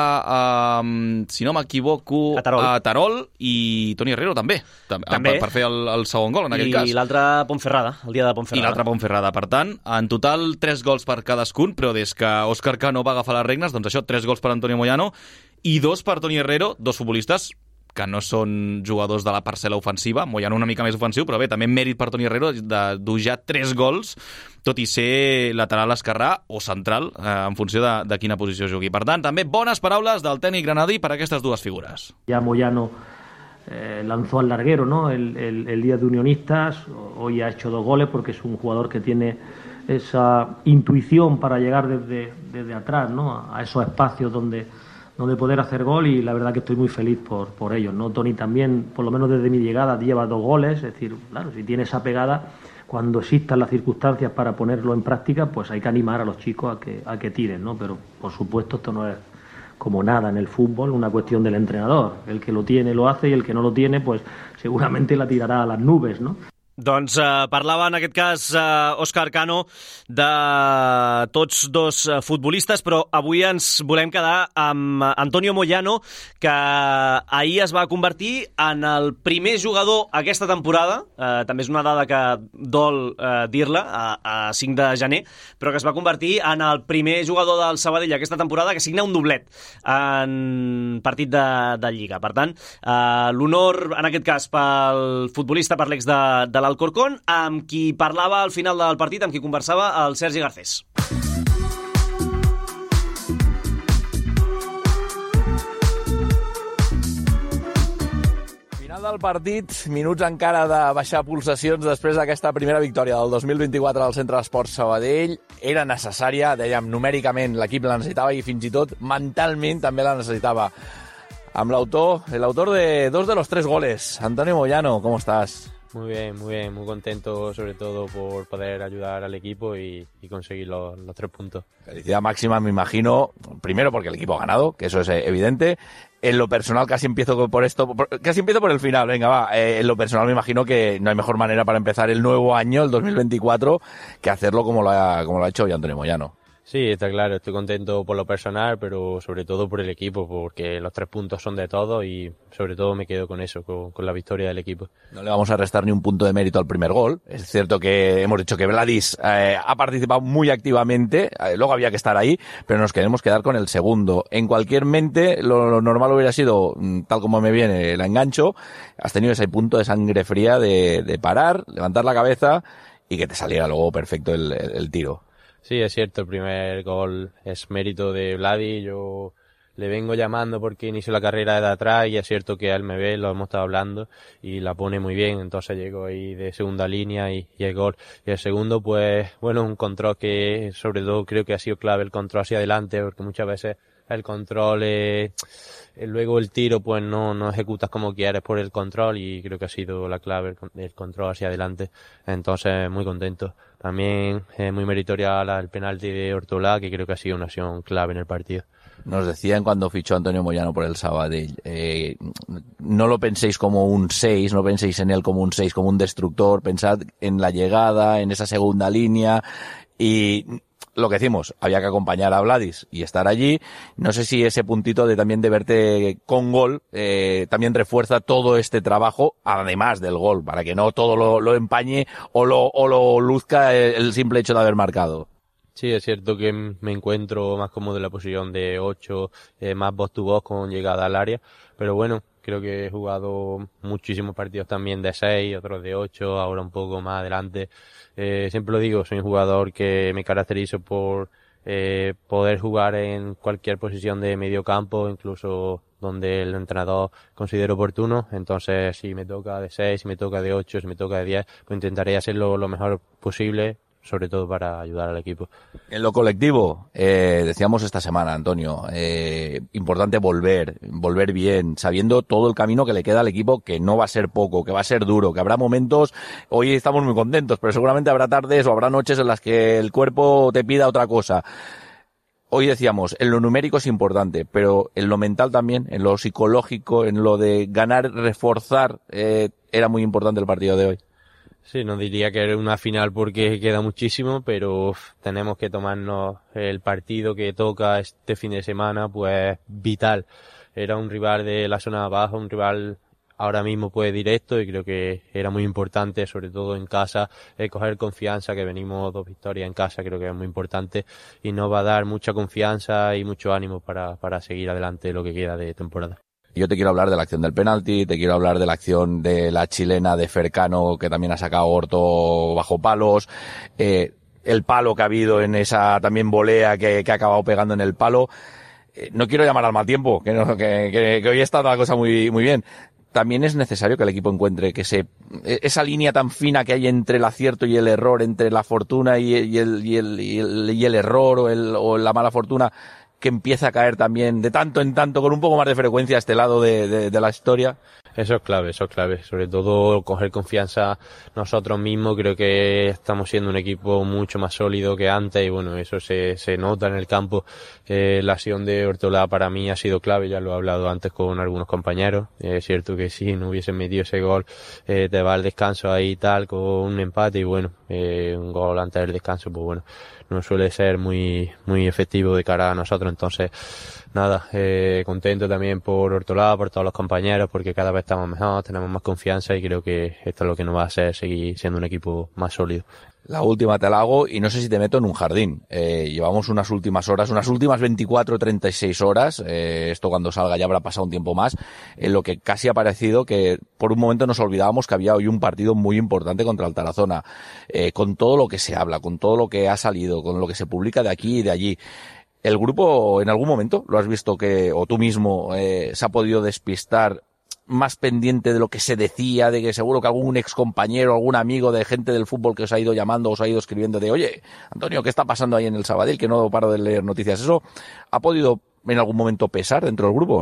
eh, si no m'equivoco, a Terol. a Terol i Toni Herrero també, també. Per, per fer el, el segon gol en aquell I cas. I l'altre Ponferrada, el dia de Ponferrada. I l'altre Ponferrada, per tant, en total tres gols per cadascun, però des que Òscar Cano va agafar les regnes, doncs això, tres gols per Antonio Moyano i dos per Toni Herrero, dos futbolistes que no són jugadors de la parcel·la ofensiva, Moyano una mica més ofensiu, però bé, també mèrit per Toni Herrero de dur ja tres gols, tot i ser lateral esquerrà o central, eh, en funció de, de quina posició jugui. Per tant, també bones paraules del tècnic granadí per a aquestes dues figures. Ja Moyano eh, lanzó al larguero, ¿no?, el, el, el día de Unionistas, hoy ha hecho dos goles porque es un jugador que tiene esa intuición para llegar desde, desde atrás, ¿no?, a esos espacios donde, donde poder hacer gol, y la verdad que estoy muy feliz por, por ellos, ¿no? Toni también, por lo menos desde mi llegada, lleva dos goles, es decir, claro, si tiene esa pegada, cuando existan las circunstancias para ponerlo en práctica, pues hay que animar a los chicos a que, a que tiren, ¿no? Pero, por supuesto, esto no es como nada en el fútbol, una cuestión del entrenador. El que lo tiene lo hace y el que no lo tiene, pues seguramente la tirará a las nubes, ¿no? Doncs eh, parlava en aquest cas eh, Òscar Cano de tots dos eh, futbolistes, però avui ens volem quedar amb Antonio Moyano, que ahir es va convertir en el primer jugador aquesta temporada, eh, també és una dada que dol eh, dir-la, a, a cinc de gener, però que es va convertir en el primer jugador del Sabadell aquesta temporada que signa un doblet en partit de, de Lliga. Per tant, eh, l'honor en aquest cas pel futbolista, per l'ex de, de l'Alcorcón, amb qui parlava al final del partit, amb qui conversava el Sergi Garcés. Final del partit, minuts encara de baixar pulsacions després d'aquesta primera victòria del dos mil vint-i-quatre al Centre d'Esports Sabadell. Era necessària, dèiem, numèricament l'equip la necessitava i fins i tot mentalment també la necessitava. Amb l'autor, el autor de dos de los tres goles, Antonio Moyano, ¿cómo estás? Muy bien, muy bien, muy contento sobre todo por poder ayudar al equipo y, y conseguir los, los tres puntos. Felicidad máxima, me imagino, primero porque el equipo ha ganado, que eso es evidente. En lo personal casi empiezo por esto, por, casi empiezo por el final, venga va. Eh, en lo personal me imagino que no hay mejor manera para empezar el nuevo año, el dos mil veinticuatro, que hacerlo como lo ha, como lo ha hecho hoy Antonio Moyano. Sí, está claro, estoy contento por lo personal, pero sobre todo por el equipo, porque los tres puntos son de todos y sobre todo me quedo con eso, con, con la victoria del equipo. No le vamos a restar ni un punto de mérito al primer gol. Es cierto que hemos dicho que Vladis eh, ha participado muy activamente, eh, luego había que estar ahí, pero nos queremos quedar con el segundo. En cualquier mente, lo, lo normal hubiera sido, tal como me viene, el engancho. Has tenido ese punto de sangre fría de, de parar, levantar la cabeza y que te saliera luego perfecto el, el, el tiro. Sí, es cierto, el primer gol es mérito de Vladi, yo le vengo llamando porque inició la carrera de atrás y es cierto que él me ve, lo hemos estado hablando y la pone muy bien, entonces llego ahí de segunda línea y, y el gol. Y el segundo, pues, bueno, un control que sobre todo creo que ha sido clave el control hacia adelante, porque muchas veces el control, eh, luego el tiro, pues no, no ejecutas como quieres por el control y creo que ha sido la clave el, el control hacia adelante, entonces muy contento. También es eh, muy meritoria la, el penalti de Ortolá, que creo que ha sido una acción clave en el partido. Nos decían cuando fichó Antonio Moyano por el Sabadell, eh, no lo penséis como un seis, no penséis en él como un seis, como un destructor, pensad en la llegada, en esa segunda línea y lo que decimos, había que acompañar a Vladis y estar allí. No sé si ese puntito de también de verte con gol eh, también refuerza todo este trabajo, además del gol, para que no todo lo, lo empañe o lo, o lo luzca el, el simple hecho de haber marcado. Sí, es cierto que me encuentro más cómodo en la posición de ocho, eh, más voz to voz con llegada al área, pero bueno, creo que he jugado muchísimos partidos también de seis, otros de ocho, ahora un poco más adelante. Eh, siempre lo digo, soy un jugador que me caracterizo por eh, poder jugar en cualquier posición de medio campo, incluso donde el entrenador considere oportuno. Entonces, si me toca de seis, si me toca de ocho, si me toca de diez, pues intentaré hacerlo lo mejor posible, sobre todo para ayudar al equipo. En lo colectivo, eh, decíamos esta semana, Antonio, eh, importante volver, volver bien, sabiendo todo el camino que le queda al equipo, que no va a ser poco, que va a ser duro, que habrá momentos, hoy estamos muy contentos, pero seguramente habrá tardes o habrá noches en las que el cuerpo te pida otra cosa. Hoy decíamos, en lo numérico es importante, pero en lo mental también, en lo psicológico, en lo de ganar, reforzar, eh, era muy importante el partido de hoy. Sí, no diría que era una final porque queda muchísimo, pero uf, tenemos que tomarnos el partido que toca este fin de semana, pues vital. Era un rival de la zona de abajo, un rival ahora mismo pues directo y creo que era muy importante, sobre todo en casa, eh, coger confianza, que venimos dos victorias en casa, creo que es muy importante y nos va a dar mucha confianza y mucho ánimo para, para seguir adelante lo que queda de temporada. Yo te quiero hablar de la acción del penalti, te quiero hablar de la acción de la chilena de Fercano, que también ha sacado Orto bajo palos, eh, el palo que ha habido en esa también volea que, que ha acabado pegando en el palo. Eh, no quiero llamar al mal tiempo, que, no, que, que, que hoy está la cosa muy, muy bien. También es necesario que el equipo encuentre que se, esa línea tan fina que hay entre el acierto y el error, entre la fortuna y el, y el, y el, y el, y el error o, el, o la mala fortuna, que empieza a caer también de tanto en tanto con un poco más de frecuencia a este lado de, de, de la historia. Eso es clave, eso es clave. Sobre todo coger confianza nosotros mismos. Creo que estamos siendo un equipo mucho más sólido que antes y bueno, eso se, se nota en el campo. Eh, la acción de Ortolá para mí ha sido clave, ya lo he hablado antes con algunos compañeros. Eh, es cierto que si no hubiesen metido ese gol, eh, te va al descanso ahí y tal, con un empate y bueno, eh, un gol antes del descanso, pues bueno, no suele ser muy, muy efectivo de cara a nosotros. Entonces, nada, eh, contento también por Ortolá, por todos los compañeros, porque cada vez estamos mejor, tenemos más confianza y creo que esto es lo que nos va a hacer seguir siendo un equipo más sólido. La última te la hago y no sé si te meto en un jardín. Eh, llevamos unas últimas horas, unas últimas veinticuatro, treinta y seis horas, eh, esto cuando salga ya habrá pasado un tiempo más, en lo que casi ha parecido que por un momento nos olvidábamos que había hoy un partido muy importante contra el Tarazona, eh, con todo lo que se habla, con todo lo que ha salido, con lo que se publica de aquí y de allí. ¿El grupo en algún momento lo has visto que, o tú mismo, eh, se ha podido despistar más pendiente de lo que se decía, de que seguro que algún ex compañero, algún amigo de gente del fútbol que os ha ido llamando, os ha ido escribiendo de, oye, Antonio, ¿qué está pasando ahí en el Sabadell? Que no paro de leer noticias. ¿Eso ha podido en algún momento pesar dentro del grupo o no?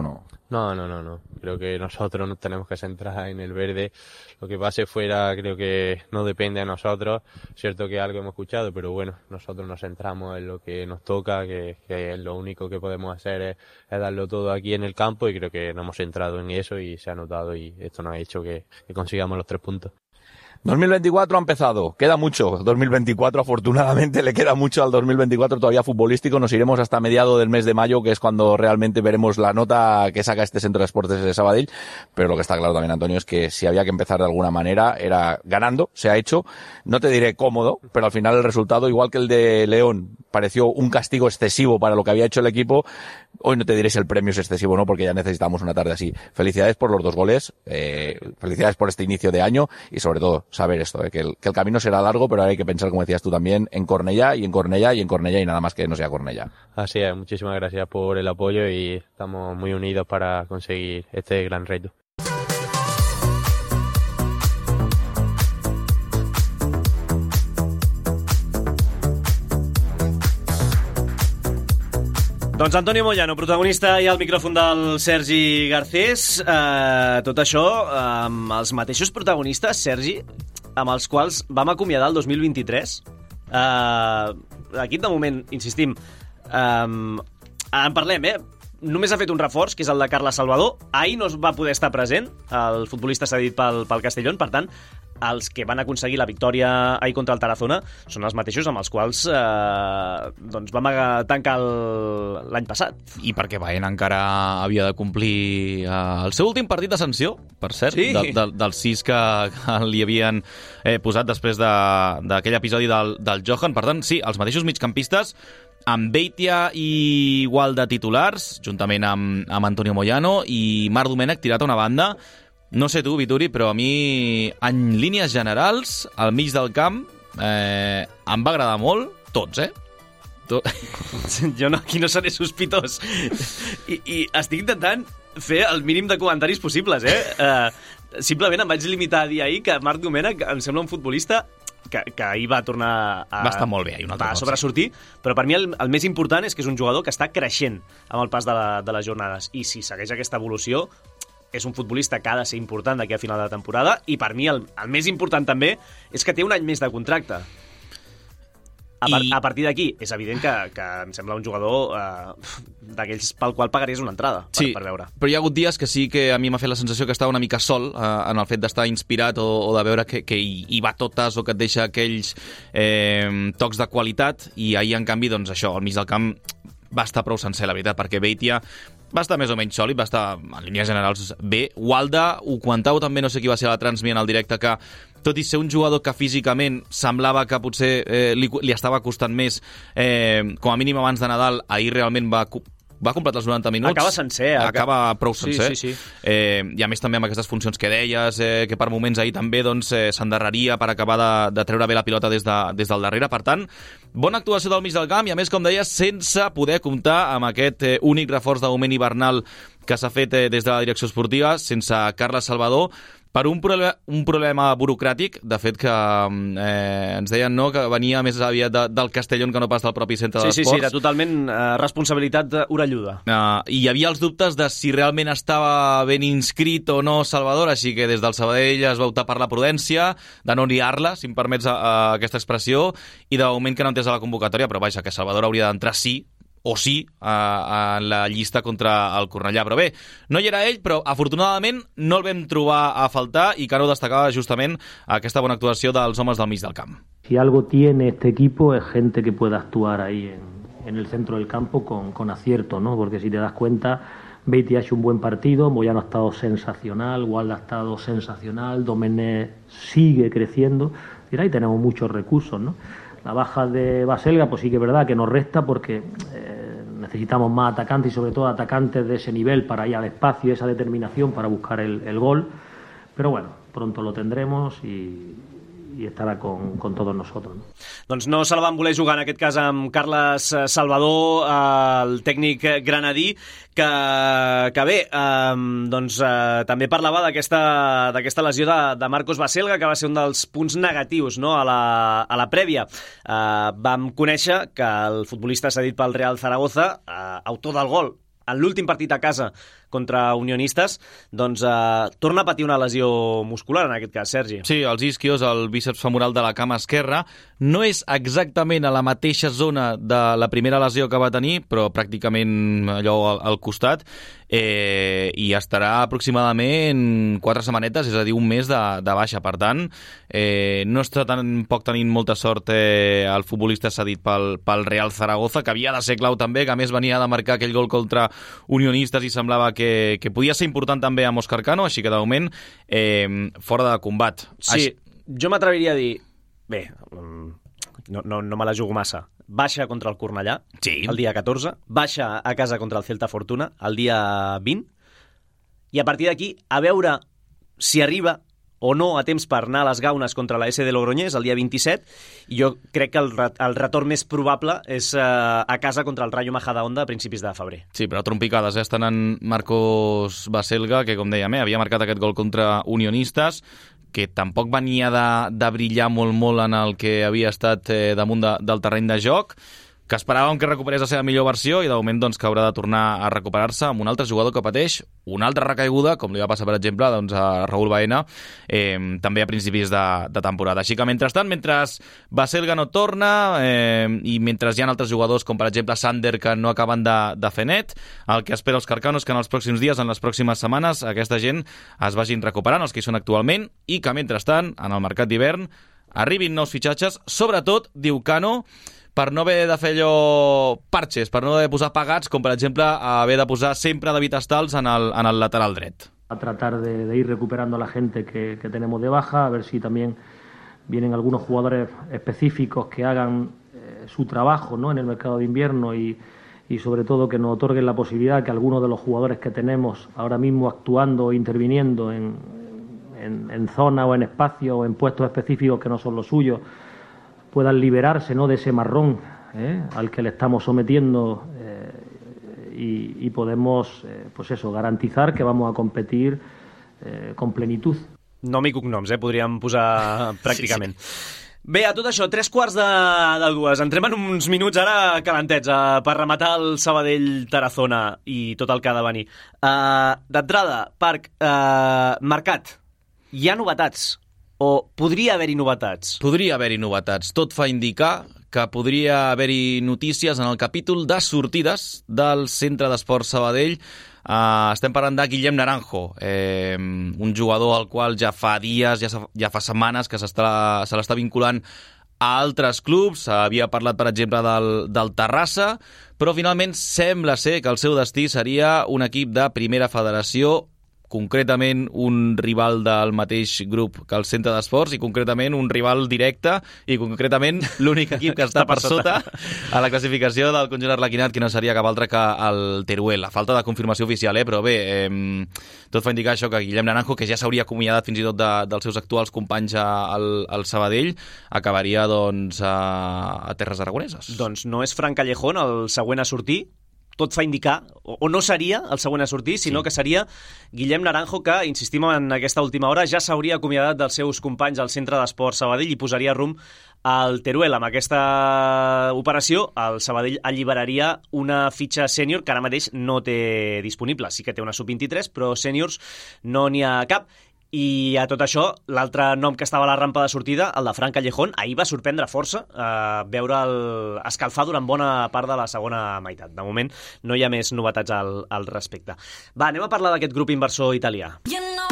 No, no, no, no. Creo que nosotros nos tenemos que centrar en el verde. Lo que pase fuera creo que no depende de nosotros. Cierto que algo hemos escuchado, pero bueno, nosotros nos centramos en lo que nos toca, que, que lo único que podemos hacer es, es darlo todo aquí en el campo y creo que nos hemos centrado en eso y se ha notado y esto nos ha hecho que, que consigamos los tres puntos. dos mil veinticuatro ha empezado, queda mucho, dos mil veinticuatro afortunadamente le queda mucho al dos mil veinticuatro todavía futbolístico, nos iremos hasta mediado del mes de mayo, que es cuando realmente veremos la nota que saca este Centro de Deportes de Sabadell, pero lo que está claro también, Antonio, es que si había que empezar de alguna manera era ganando, se ha hecho, no te diré cómodo, pero al final el resultado, igual que el de León, pareció un castigo excesivo para lo que había hecho el equipo, hoy no te diré si el premio es excesivo o no, porque ya necesitamos una tarde así. Felicidades por los dos goles, eh, felicidades por este inicio de año y sobre todo saber esto, eh, que, el, que el camino será largo, pero ahora hay que pensar, como decías tú también, en Cornellá y en Cornellá y en Cornellá y nada más que no sea Cornellá. Así es, muchísimas gracias por el apoyo y estamos muy unidos para conseguir este gran reto. Doncs Antonio Moyano, protagonista i al micròfon del Sergi Garcés. Eh, tot això amb els mateixos protagonistes, Sergi, amb els quals vam acomiadar el dos mil vint-i-tres. Eh, L'equip, de moment, insistim, eh, en parlem, eh? Només ha fet un reforç, que és el de Carles Salvador. Ahir no es va poder estar present, el futbolista cedit pel, pel Castellón, per tant, els que van aconseguir la victòria ahir contra el Tarazona són els mateixos amb els quals eh, doncs vam tancar l'any passat. I perquè Baena encara havia de complir eh, el seu últim partit de sanció, per cert, sí. del, del, del sis que, que li havien eh, posat després d'aquell de, episodi del, del Johan. Per tant, sí, els mateixos migcampistes, amb Beitia i igual de titulars, juntament amb, amb Antonio Moyano, i Marc Domènech tirat a una banda. No sé tu, Vituri, però a mi, en línies generals, al mig del camp, eh, em va agradar molt, tots, eh? Tot. Jo no, aquí no seré sospitós. I, I estic intentant fer el mínim de comentaris possibles, eh? Uh, simplement em vaig limitar a dir ahir que Marc Domènech em sembla un futbolista que, que ahir va tornar a... Va estar molt bé ahir, un altre va sobresortir, però per mi el, el més important és que és un jugador que està creixent amb el pas de, la, de les jornades. I si segueix aquesta evolució, és un futbolista que ha de ser important d'aquí a final de temporada i per mi el, el més important també és que té un any més de contracte. A, par I... a partir d'aquí és evident que, que em sembla un jugador eh, d'aquells pel qual pagaries una entrada per, sí, per veure. Però hi ha hagut dies que sí que a mi m'ha fet la sensació que estava una mica sol eh, en el fet d'estar inspirat o, o de veure que, que hi, hi va totes o que et deixa aquells eh, tocs de qualitat i ahir en canvi doncs això, al mig del camp va estar prou sencer, la veritat, perquè Beitia va estar més o menys sòlid, va estar en línies generals bé. Walda, ho comentau també, no sé qui va ser a la transmi en el directe, que tot i ser un jugador que físicament semblava que potser eh, li, li estava costant més, eh, com a mínim abans de Nadal, ahir realment va... va completar els noranta minuts. Acaba sencer. Acaba prou sencer. Sí, sí, sí. Eh, I a més també amb aquestes funcions que deies, eh, que per moments ahir també doncs, eh, s'endarreria per acabar de, de treure bé la pilota des, de, des del darrere. Per tant, bona actuació del mig del camp i a més, com deies, sense poder comptar amb aquest eh, únic reforç de moment hivernal que s'ha fet eh, des de la direcció esportiva, sense Carles Salvador, per un, problema, un problema burocràtic, de fet que eh, ens deien no, que venia més aviat de, del Castellón que no pas del propi centre sí, d'esports. Sí, sí, era totalment eh, responsabilitat orelluda. Uh, I hi havia els dubtes de si realment estava ben inscrit o no Salvador, així que des del Sabadell es va optar per la prudència, de no liar-la, si em permets a, a aquesta expressió, i de moment que no entès a la convocatòria, però vaja, que Salvador hauria d'entrar sí, o sí, a, a la llista contra el Cornellà. Però bé, no hi era ell, però afortunadament no el vam trobar a faltar i Caro destacava justament aquesta bona actuació dels homes del mig del camp. Si algo tiene este equipo es gente que pueda actuar ahí en, en el centro del campo con, con acierto, ¿no? Porque si te das cuenta, Beatty ha hecho un buen partido, Moyano ha estado sensacional, Walda ha estado sensacional, Domenech sigue creciendo, y ahí tenemos muchos recursos, ¿no? La baja de Baselga, pues sí que es verdad que nos resta porque eh, necesitamos más atacantes y sobre todo atacantes de ese nivel para ir al espacio, esa determinación para buscar el, el gol. Pero bueno, pronto lo tendremos y, i estarà con, con todos nosotros. ¿No? Doncs no se la van voler jugar en aquest cas amb Carles Salvador, el tècnic granadí, que, que bé, eh, doncs eh, també parlava d'aquesta d'aquesta lesió de, de Marcos Baselga, que va ser un dels punts negatius, no?, a, la, a la prèvia. Eh, vam conèixer que el futbolista cedit pel Real Zaragoza, eh, autor del gol en l'últim partit a casa contra Unionistes, doncs eh, torna a patir una lesió muscular, en aquest cas, Sergi. Sí, els isquios, el bíceps femoral de la cama esquerra, no és exactament a la mateixa zona de la primera lesió que va tenir, però pràcticament allò al, al costat, eh, i estarà aproximadament quatre setmanetes, és a dir, un mes de, de baixa. Per tant, eh, no està tan poc tenint molta sort eh, el futbolista cedit pel, pel Real Zaragoza, que havia de ser clau també, que a més venia de marcar aquell gol contra Unionistes i semblava que, que podia ser important també amb Óscar Cano, així que de moment eh, fora de combat. Sí, així... jo m'atreviria a dir, bé, no, no, no me la jugo massa, baixa contra el Cornellà, sí, el dia catorze, baixa a casa contra el Celta Fortuna el dia vint, i a partir d'aquí a veure si arriba o no a temps per anar a les Gaunes contra la S de Logroñés el dia vint-i-set, i jo crec que el, el retorn més probable és eh, a casa contra el Rayo Majadahonda a principis de febrer. Sí, però trompicades, eh? Estan en Marcos Baselga, que com dèiem, eh, havia marcat aquest gol contra Unionistes, que tampoc venia de, de brillar molt molt en el que havia estat eh, damunt de, del terreny de joc, que esperàvem que recuperés la seva millor versió i de moment doncs, que haurà de tornar a recuperar-se amb un altre jugador que pateix una altra recaiguda, com li va passar, per exemple, doncs, a Raúl Baena, eh, també a principis de, de temporada. Així que, mentrestant, mentre Baselga no torna eh, i mentre hi ha altres jugadors, com per exemple Sander, que no acaben de, de fer net, el que espera Óscar Cano és que en els pròxims dies, en les pròximes setmanes, aquesta gent es vagin recuperant, els que hi són actualment, i que, mentrestant, en el mercat d'hivern, arribin nous fitxatges, sobretot, diu Cano, per no haver de fer allò parches, per no haver de posar pagats, com per exemple haver de posar sempre David Stals en el, en el lateral dret. A tratar de, de ir recuperando a la gente que, que tenemos de baja, a ver si también vienen algunos jugadores específicos que hagan eh, su trabajo, ¿no?, en el mercado de invierno y, y sobre todo que nos otorguen la posibilidad que algunos de los jugadores que tenemos ahora mismo actuando o interviniendo en, en, en zona o en espacios o en puestos específicos que no son los suyos, puedan liberarse, ¿no?, de ese marrón ¿eh? al que le estamos sometiendo eh, y, y podemos eh, pues eso, garantizar que vamos a competir eh, con plenitud. Nom i cognoms, eh? Podríem posar pràcticament. Sí, sí. Bé, a tot això, tres quarts de, de dues. Entrem en uns minuts ara calentets uh, per rematar el Sabadell-Tarazona i tot el que ha de venir. Uh, D'entrada, Parc, uh, mercat, hi ha novetats? O podria haver-hi novetats? Podria haver-hi novetats. Tot fa indicar que podria haver-hi notícies en el capítol de sortides del Centre d'Esports Sabadell. Uh, estem parlant de Guillem Naranjo, eh, un jugador al qual ja fa dies, ja, ja fa setmanes que se l'està vinculant a altres clubs. Havia parlat, per exemple, del, del Terrassa, però finalment sembla ser que el seu destí seria un equip de primera federació, concretament un rival del mateix grup que el Centre d'Esports i concretament un rival directe i concretament l'únic equip que està per sota a la classificació del conjunt arlequinat, que no seria cap altre que el Teruel. A falta de confirmació oficial, eh? Però bé, eh, tot fa indicar això, que Guillem Naranjo, que ja s'hauria acomiadat fins i tot de, dels seus actuals companys al, al Sabadell, acabaria doncs a, a terres aragoneses. Doncs no és Fran Callejón el següent a sortir, tot fa indicar, o no seria el següent a sortir, sinó sí. que seria Guillem Naranjo, que, insistim en aquesta última hora, ja s'hauria acomiadat dels seus companys al Centre d'Esports Sabadell i posaria rumb al Teruel. Amb aquesta operació, el Sabadell alliberaria una fitxa sènior que ara mateix no té disponible. Sí que té una sub vint-i-tres, però sèniors no n'hi ha cap. I a tot això, l'altre nom que estava a la rampa de sortida, el de Fran Callejón, ahir va sorprendre força eh, veure'l escalfar durant bona part de la segona meitat. De moment no hi ha més novetats al, al respecte. Va, anem a parlar d'aquest grup inversor italià. You know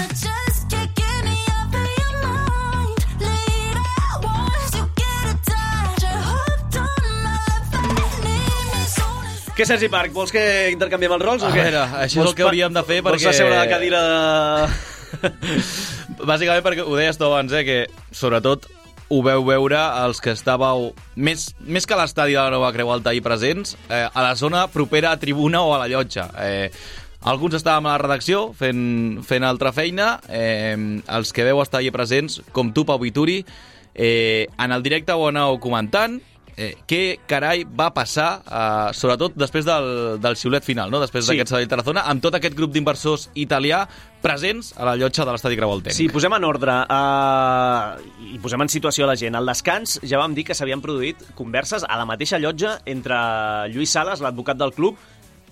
Què, Sergi Parc? Vols que intercanviem els rols o què? A veure, això és el que hauríem de fer perquè... Vols asseure la cadira de... Bàsicament perquè ho deies tu abans, eh, que sobretot ho veu veure els que estàveu més, més que a l'estadi de la Nova Creu Alta i presents, eh, a la zona propera a tribuna o a la llotja. Eh, alguns estàvem a la redacció fent, fent altra feina, eh, els que veu estar allà presents, com tu, Pau Vituri, eh, en el directe ho aneu comentant. Eh, què carai va passar, eh, sobretot després del, del xiulet final, no? Després sí. d'aquest Sabadell Tarazona, amb tot aquest grup d'inversors italià presents a la llotja de l'estadi Creu Altenc. Sí, posem en ordre uh, i posem en situació a la gent. Al descans ja vam dir que s'havien produït converses a la mateixa llotja entre Lluís Sales, l'advocat del club,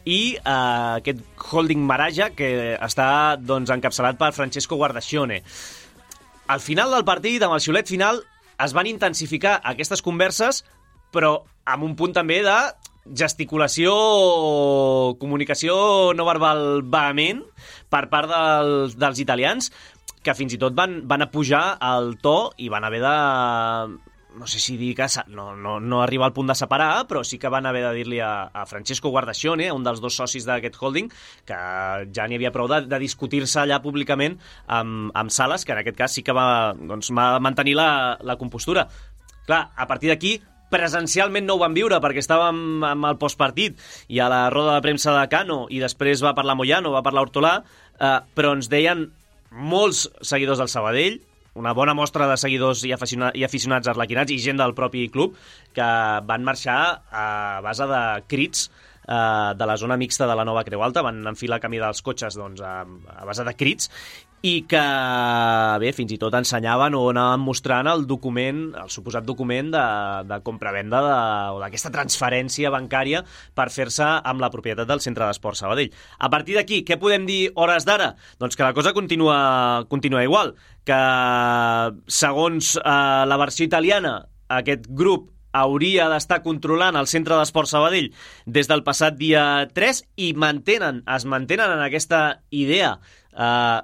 i eh, aquest holding Maraja, que està doncs, encapçalat per Francesco Guardacione. Al final del partit, amb el xiulet final, es van intensificar aquestes converses, però amb un punt també de gesticulació o comunicació no verbal vehement per part dels, dels italians, que fins i tot van, van apujar el to i van haver de... no sé si dir que no, no, no arriba al punt de separar, però sí que van haver de dir-li a, a Francesco Guardacione, un dels dos socis d'aquest holding, que ja n'hi havia prou de, de discutir-se allà públicament amb, amb Sales, que en aquest cas sí que va, doncs, va mantenir la, la compostura. Clar, a partir d'aquí, presencialment no ho van viure, perquè estàvem amb el postpartit i a la roda de premsa de Cano, i després va parlar Moyano, va parlar Ortolà, eh, però ens deien molts seguidors del Sabadell, una bona mostra de seguidors i, aficionats, i aficionats arlequinats i gent del propi club que van marxar a base de crits eh, de la zona mixta de la nova Creu Alta, van enfilar camí dels cotxes doncs, a, a base de crits, i que, bé, fins i tot ensenyaven o anaven mostrant el document, el suposat document de, de compra-venda de, o d'aquesta transferència bancària per fer-se amb la propietat del Centre d'Esport Sabadell. A partir d'aquí, què podem dir hores d'ara? Doncs que la cosa continua, continua igual, que segons eh, la versió italiana, aquest grup hauria d'estar controlant el Centre d'Esport Sabadell des del passat dia tres i mantenen, es mantenen en aquesta idea eh,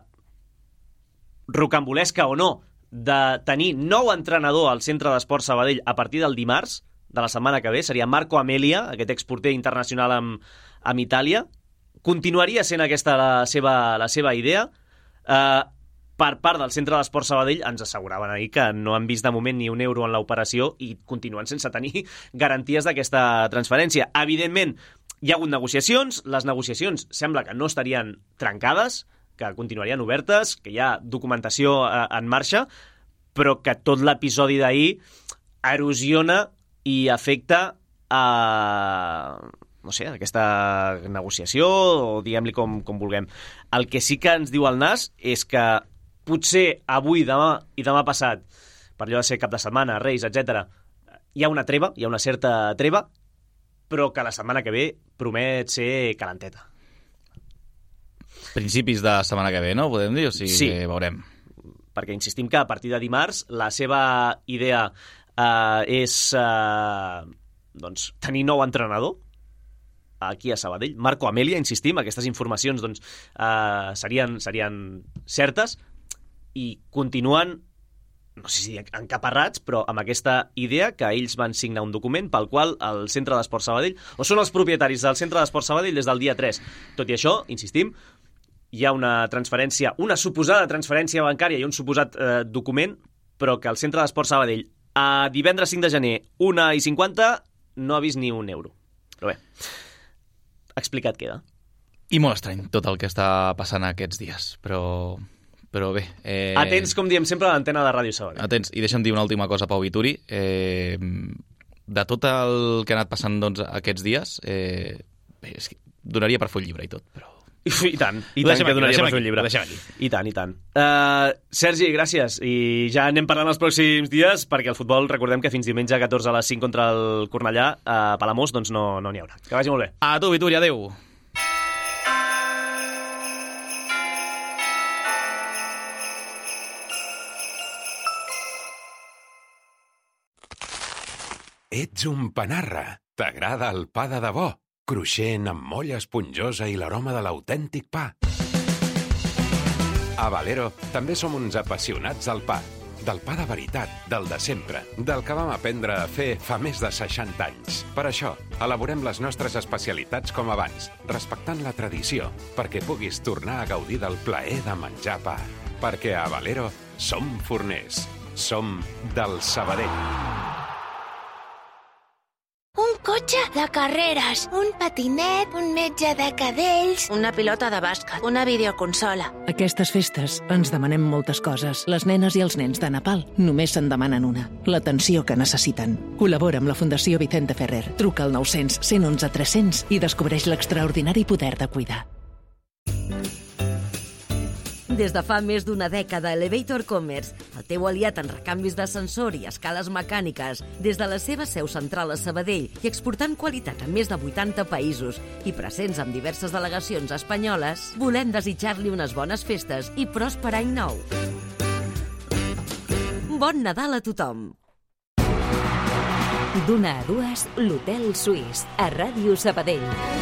rocambolesca o no, de tenir nou entrenador al Centre d'Esport Sabadell a partir del dimarts de la setmana que ve. Seria Marco Amelia, aquest exporter internacional amb, amb Itàlia. Continuaria sent aquesta la seva, la seva idea. Eh, per part del Centre d'Esport Sabadell ens asseguraven ahir que no han vist de moment ni un euro en l'operació i continuen sense tenir garanties d'aquesta transferència. Evidentment, hi ha hagut negociacions, les negociacions sembla que no estarien trencades, que continuarien obertes, que hi ha documentació eh, en marxa, però que tot l'episodi d'ahir erosiona i afecta a, no sé, aquesta negociació, o diguem-li com, com vulguem. El que sí que ens diu el Nas és que potser avui, demà i demà passat, per allò de ser cap de setmana, Reis, etcètera, hi ha una treva, hi ha una certa treva, però que la setmana que ve promet ser calenteta. Principis de setmana que ve, no? Podem dir? O sigui, sí, que veurem. Perquè insistim que a partir de dimarts la seva idea eh, és eh, doncs, tenir nou entrenador aquí a Sabadell. Marco Amelia, insistim, aquestes informacions doncs, eh, serien, serien certes i continuen, no sé si encaparrats, però amb aquesta idea que ells van signar un document pel qual el Centre d'Esport Sabadell, o són els propietaris del Centre d'Esport Sabadell des del dia tres. Tot i això, insistim, hi ha una transferència, una suposada transferència bancària i un suposat eh, document, però que el Centre d'Esport Sabadell a divendres cinc de gener, una i cinquanta, no ha vist ni un euro. Però bé, explicat queda. I molt estrany tot el que està passant aquests dies, però, però bé... Eh... Atents, com diem sempre, a l'antena de Ràdio Sabadell. Atents, i deixa'm dir una última cosa, Pau Vituri. Eh... De tot el que ha anat passant doncs, aquests dies, eh... bé, és que donaria per fer un llibre i tot, però... I tant, i tant que donaria per fer un llibre. I tant, i tant. Uh, Sergi, gràcies. I ja anem parlant els pròxims dies, perquè el futbol, recordem que fins diumenge catorze a les cinc contra el Cornellà, a Palamós, doncs no n'hi no haurà. Que vagi molt bé. A tu, Vituri, adeu. Ets un panarra. T'agrada el pa de debò? Cruixent, amb molla esponjosa i l'aroma de l'autèntic pa. A Valero també som uns apassionats del pa. Del pa de veritat, del de sempre, del que vam aprendre a fer fa més de seixanta anys. Per això, elaborem les nostres especialitats com abans, respectant la tradició, perquè puguis tornar a gaudir del plaer de menjar pa. Perquè a Valero som forners. Som del Sabadell. Un cotxe de carreres, un patinet, un metge de cadells, una pilota de bàsquet, una videoconsola. Aquestes festes ens demanem moltes coses. Les nenes i els nens de Nepal només se'n demanen una. L'atenció que necessiten. Col·labora amb la Fundació Vicente Ferrer. Truca al nou cents, cent onze, tres cents i descobreix l'extraordinari poder de cuidar. Des de fa més d'una dècada, Elevator Commerce, el teu aliat en recanvis d'ascensor i escales mecàniques, des de la seva seu central a Sabadell i exportant qualitat a més de vuitanta països i presents amb diverses delegacions espanyoles, volem desitjar-li unes bones festes i pròsper any nou. Bon Nadal a tothom! D'una a dues, l'Hotel Suís, a Ràdio Sabadell.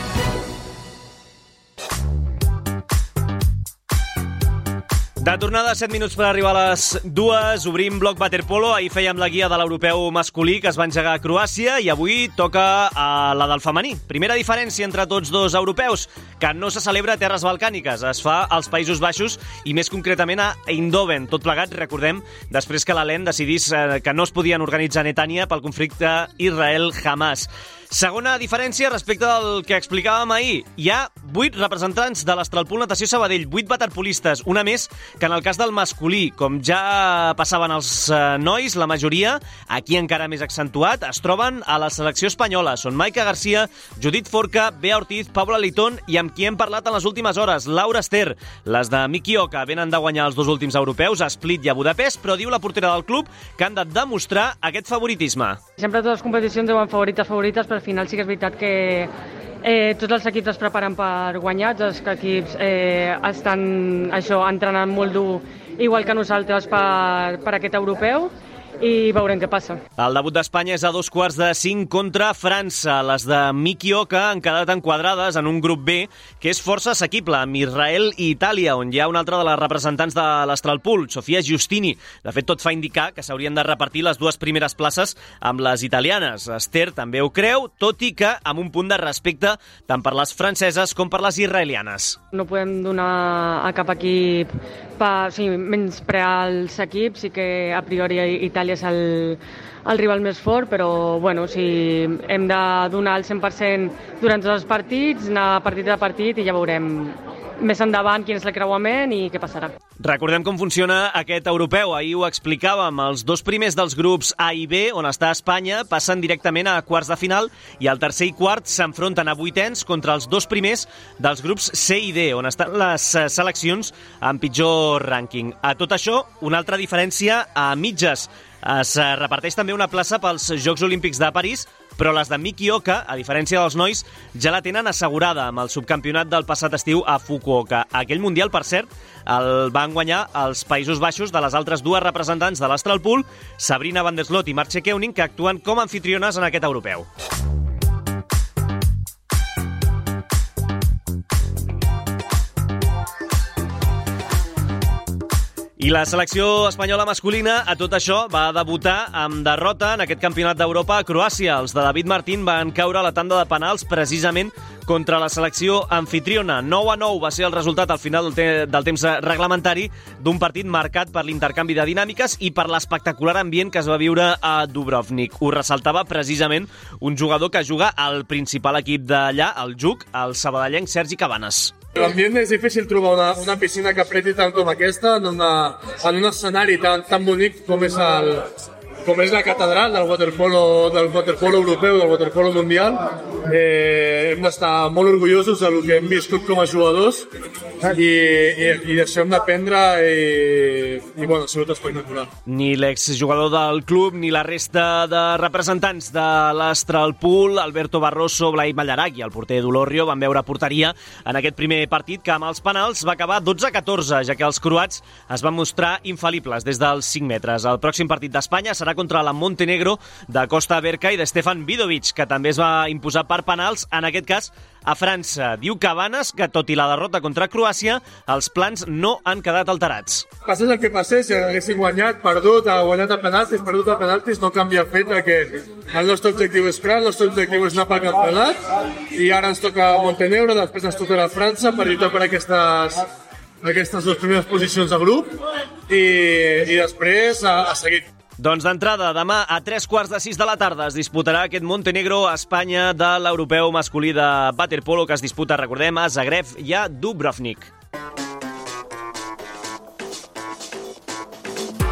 De tornada, set minuts per arribar a les dues, obrim bloc waterpolo. Ahir fèiem la guia de l'europeu masculí que es va engegar a Croàcia i avui toca a la del femení. Primera diferència entre tots dos europeus, que no se celebra a terres balcàniques, es fa als Països Baixos i més concretament a Eindhoven. Tot plegat, recordem, després que l'A L E N decidís que no es podien organitzar a Netanya pel conflicte Israel-Hamas. Segona diferència respecte al que explicàvem ahir. Hi ha vuit representants de l'Astralpool Natació Sabadell, vuit waterpolistes, una més que en el cas del masculí. Com ja passaven els eh, nois, la majoria, aquí encara més accentuat, es troben a la selecció espanyola. Són Maica Garcia, Judit Forca, Bea Ortiz, Paula Leitón i amb qui hem parlat en les últimes hores, Laura Ester. Les de Miki Oka venen de guanyar els dos últims europeus, a Split i a Budapest, però diu la portera del club que han de demostrar aquest favoritisme. Sempre totes les competicions diuen favorites, favorites, però al final sí que és veritat que eh, tots els equips es preparen per guanyar, tots els equips eh, estan això, entrenant molt dur, igual que nosaltres per, per aquest europeu, i veurem què passa. El debut d'Espanya és a dos quarts de cinc contra França. Les de Miki Oka han quedat enquadrades en un grup B que és força assequible, amb Israel i Itàlia, on hi ha una altra de les representants de l'Astralpool, Sofia Giustini. De fet, tot fa indicar que s'haurien de repartir les dues primeres places amb les italianes. Ester també ho creu, tot i que amb un punt de respecte tant per les franceses com per les israelianes. No podem donar a cap equip per, o sigui, menysprear els equips, i que a priori Itàlia és el, el rival més fort, però bueno, si hem de donar el cent per cent durant tots els partits, anar partit a partit i ja veurem més endavant quin és el creuament i què passarà. Recordem com funciona aquest europeu. Ahir ho explicàvem. Els dos primers dels grups A i B, on està Espanya, passen directament a quarts de final i el tercer i quart s'enfronten a vuitens contra els dos primers dels grups C i D, on estan les seleccions amb pitjor rànquing. A tot això, una altra diferència a mitges. Es reparteix també una plaça pels Jocs Olímpics de París, però les de Miki Oka, a diferència dels nois, ja la tenen assegurada amb el subcampionat del passat estiu a Fukuoka. Aquell mundial, per cert, el van guanyar els Països Baixos de les altres dues representants de l'Astralpool, Sabrina van der Sloot i Marce Keuning, que actuen com a anfitriones en aquest europeu. I la selecció espanyola masculina, a tot això, va debutar amb derrota en aquest campionat d'Europa a Croàcia. Els de David Martín van caure a la tanda de penals precisament contra la selecció anfitriona. nou a nou va ser el resultat al final del, te del temps reglamentari d'un partit marcat per l'intercanvi de dinàmiques i per l'espectacular ambient que es va viure a Dubrovnik. Ho ressaltava precisament un jugador que juga al principal equip d'allà, el J U C, el sabadellenc Sergi Cabanes. L'ambient és difícil trobar una, una piscina que apreti tant com aquesta en, una, en un escenari tan, tan bonic com és, el, com és la catedral del waterpolo, del waterpolo europeu, del waterpolo mundial. Eh, hem d'estar molt orgullosos del que hem viscut com a jugadors i, i, i d'això hem d'aprendre i, i bueno, ha sigut espectacular. Ni l'exjugador del club ni la resta de representants de l'Astralpool, Alberto Barroso, Blai Mallarac i el porter d'Olorrio van veure porteria en aquest primer partit que amb els penals va acabar dotze a catorze, ja que els croats es van mostrar infal·libles des dels cinc metres. El pròxim partit d'Espanya serà contra la Montenegro de Costa Berca i de Stefan Vidovic, que també es va imposar per penals, en aquest cas a França. Diu Cabanes que, tot i la derrota contra Croàcia, els plans no han quedat alterats. Passés el que passés, si haguéssim guanyat, perdut, ha guanyat a penaltis, perdut a penaltis, no canvia el fet que el nostre objectiu és clar, el nostre objectiu és anar pel campionat i ara ens toca Montenegro, després ens tocarà França per lluitar per aquestes, aquestes dues primeres posicions de grup i, i després a, a seguir. Doncs d'entrada, demà a tres quarts de sis de la tarda es disputarà aquest Montenegro-Espanya de l'europeu masculí de waterpolo que es disputa, recordem, a Zagreb i a Dubrovnik.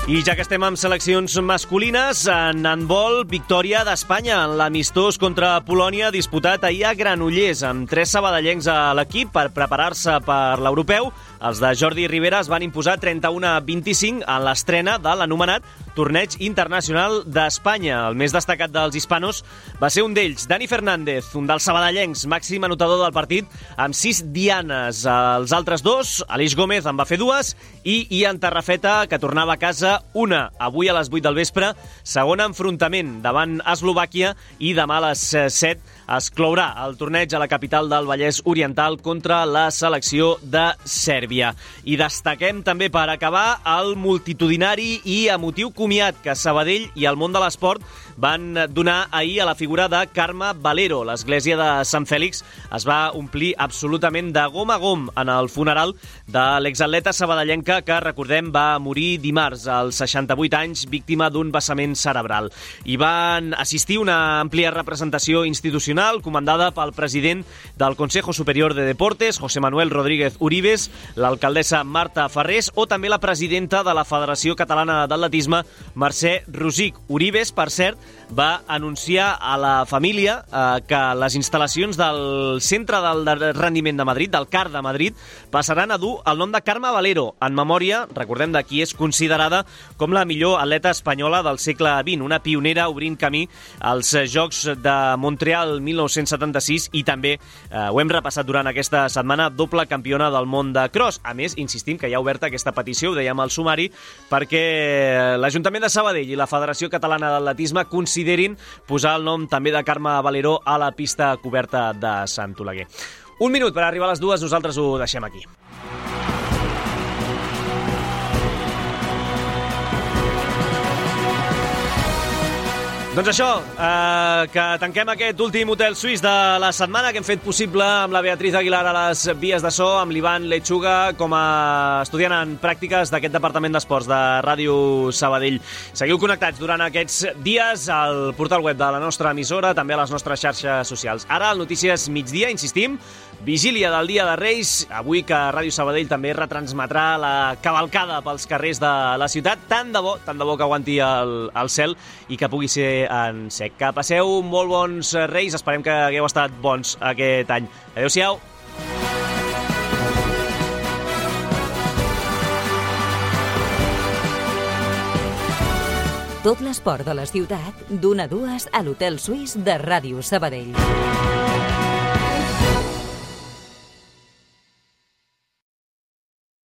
I ja que estem amb seleccions masculines, en handbol, victòria d'Espanya en l'amistós contra Polònia disputat ahir a Granollers, amb tres sabadellencs a l'equip per preparar-se per l'europeu. Els de Jordi Rivera es van imposar trenta-u a vint-i-cinc en l'estrena de l'anomenat Torneig Internacional d'Espanya. El més destacat dels hispanos va ser un d'ells, Dani Fernández, un dels sabadellencs, màxim anotador del partit, amb sis dianes. Els altres dos, Aleix Gómez en va fer dues i Ian Tarrafeta, que tornava a casa una avui a les vuit del vespre, segon enfrontament davant Eslovàquia, i demà a les set es clourà el torneig a la capital del Vallès Oriental contra la selecció de Sèrbia. I destaquem també, per acabar, el multitudinari i emotiu comiat que Sabadell i el món de l'esport van donar ahir a la figura de Carme Valero. L'església de Sant Fèlix es va omplir absolutament de gom a gom en el funeral de l'exatleta sabadellenca que, recordem, va morir dimarts als seixanta-vuit anys, víctima d'un vessament cerebral. Hi van assistir una àmplia representació institucional comandada pel president del Consejo Superior de Deportes, José Manuel Rodríguez Uribes, l'alcaldessa Marta Ferrés o també la presidenta de la Federació Catalana d'Atletisme, Mercè Rosic. Uribes, per cert, va anunciar a la família eh, que les instal·lacions del Centre del Rendiment de Madrid, del C A R de Madrid, passaran a dur el nom de Carme Valero, en memòria, recordem, de qui és considerada com la millor atleta espanyola del segle vint, una pionera obrint camí als Jocs de Montreal mil nou-cents setanta-sis i també, eh, ho hem repassat durant aquesta setmana, doble campiona del món de cross. A més, insistim que hi ha oberta aquesta petició, ho dèiem al sumari, perquè l'Ajuntament de Sabadell i la Federació Catalana d'Atletisme considerin posar el nom també de Carme Valero a la pista coberta de Sant Oleguer. Un minut per arribar a les dues, nosaltres ho deixem aquí. Doncs això, eh, que tanquem aquest últim hotel suís de la setmana que hem fet possible amb la Beatriz Aguilar a les vies de so, amb l'Ivan Lechuga com a estudiant en pràctiques d'aquest Departament d'Esports de Ràdio Sabadell. Seguiu connectats durant aquests dies al portal web de la nostra emissora, també a les nostres xarxes socials. Ara, al Notícies Migdia, insistim, vigília del Dia de Reis, avui que Ràdio Sabadell també retransmetrà la cavalcada pels carrers de la ciutat. Tant de bo, tant de bo que aguanti el, el cel i que pugui ser en sec. Que passeu molt bons Reis, esperem que hagueu estat bons aquest any. Adéu-siau. Tot l'esport de la ciutat, d'una a dues a l'Hotel Suís de Ràdio Sabadell.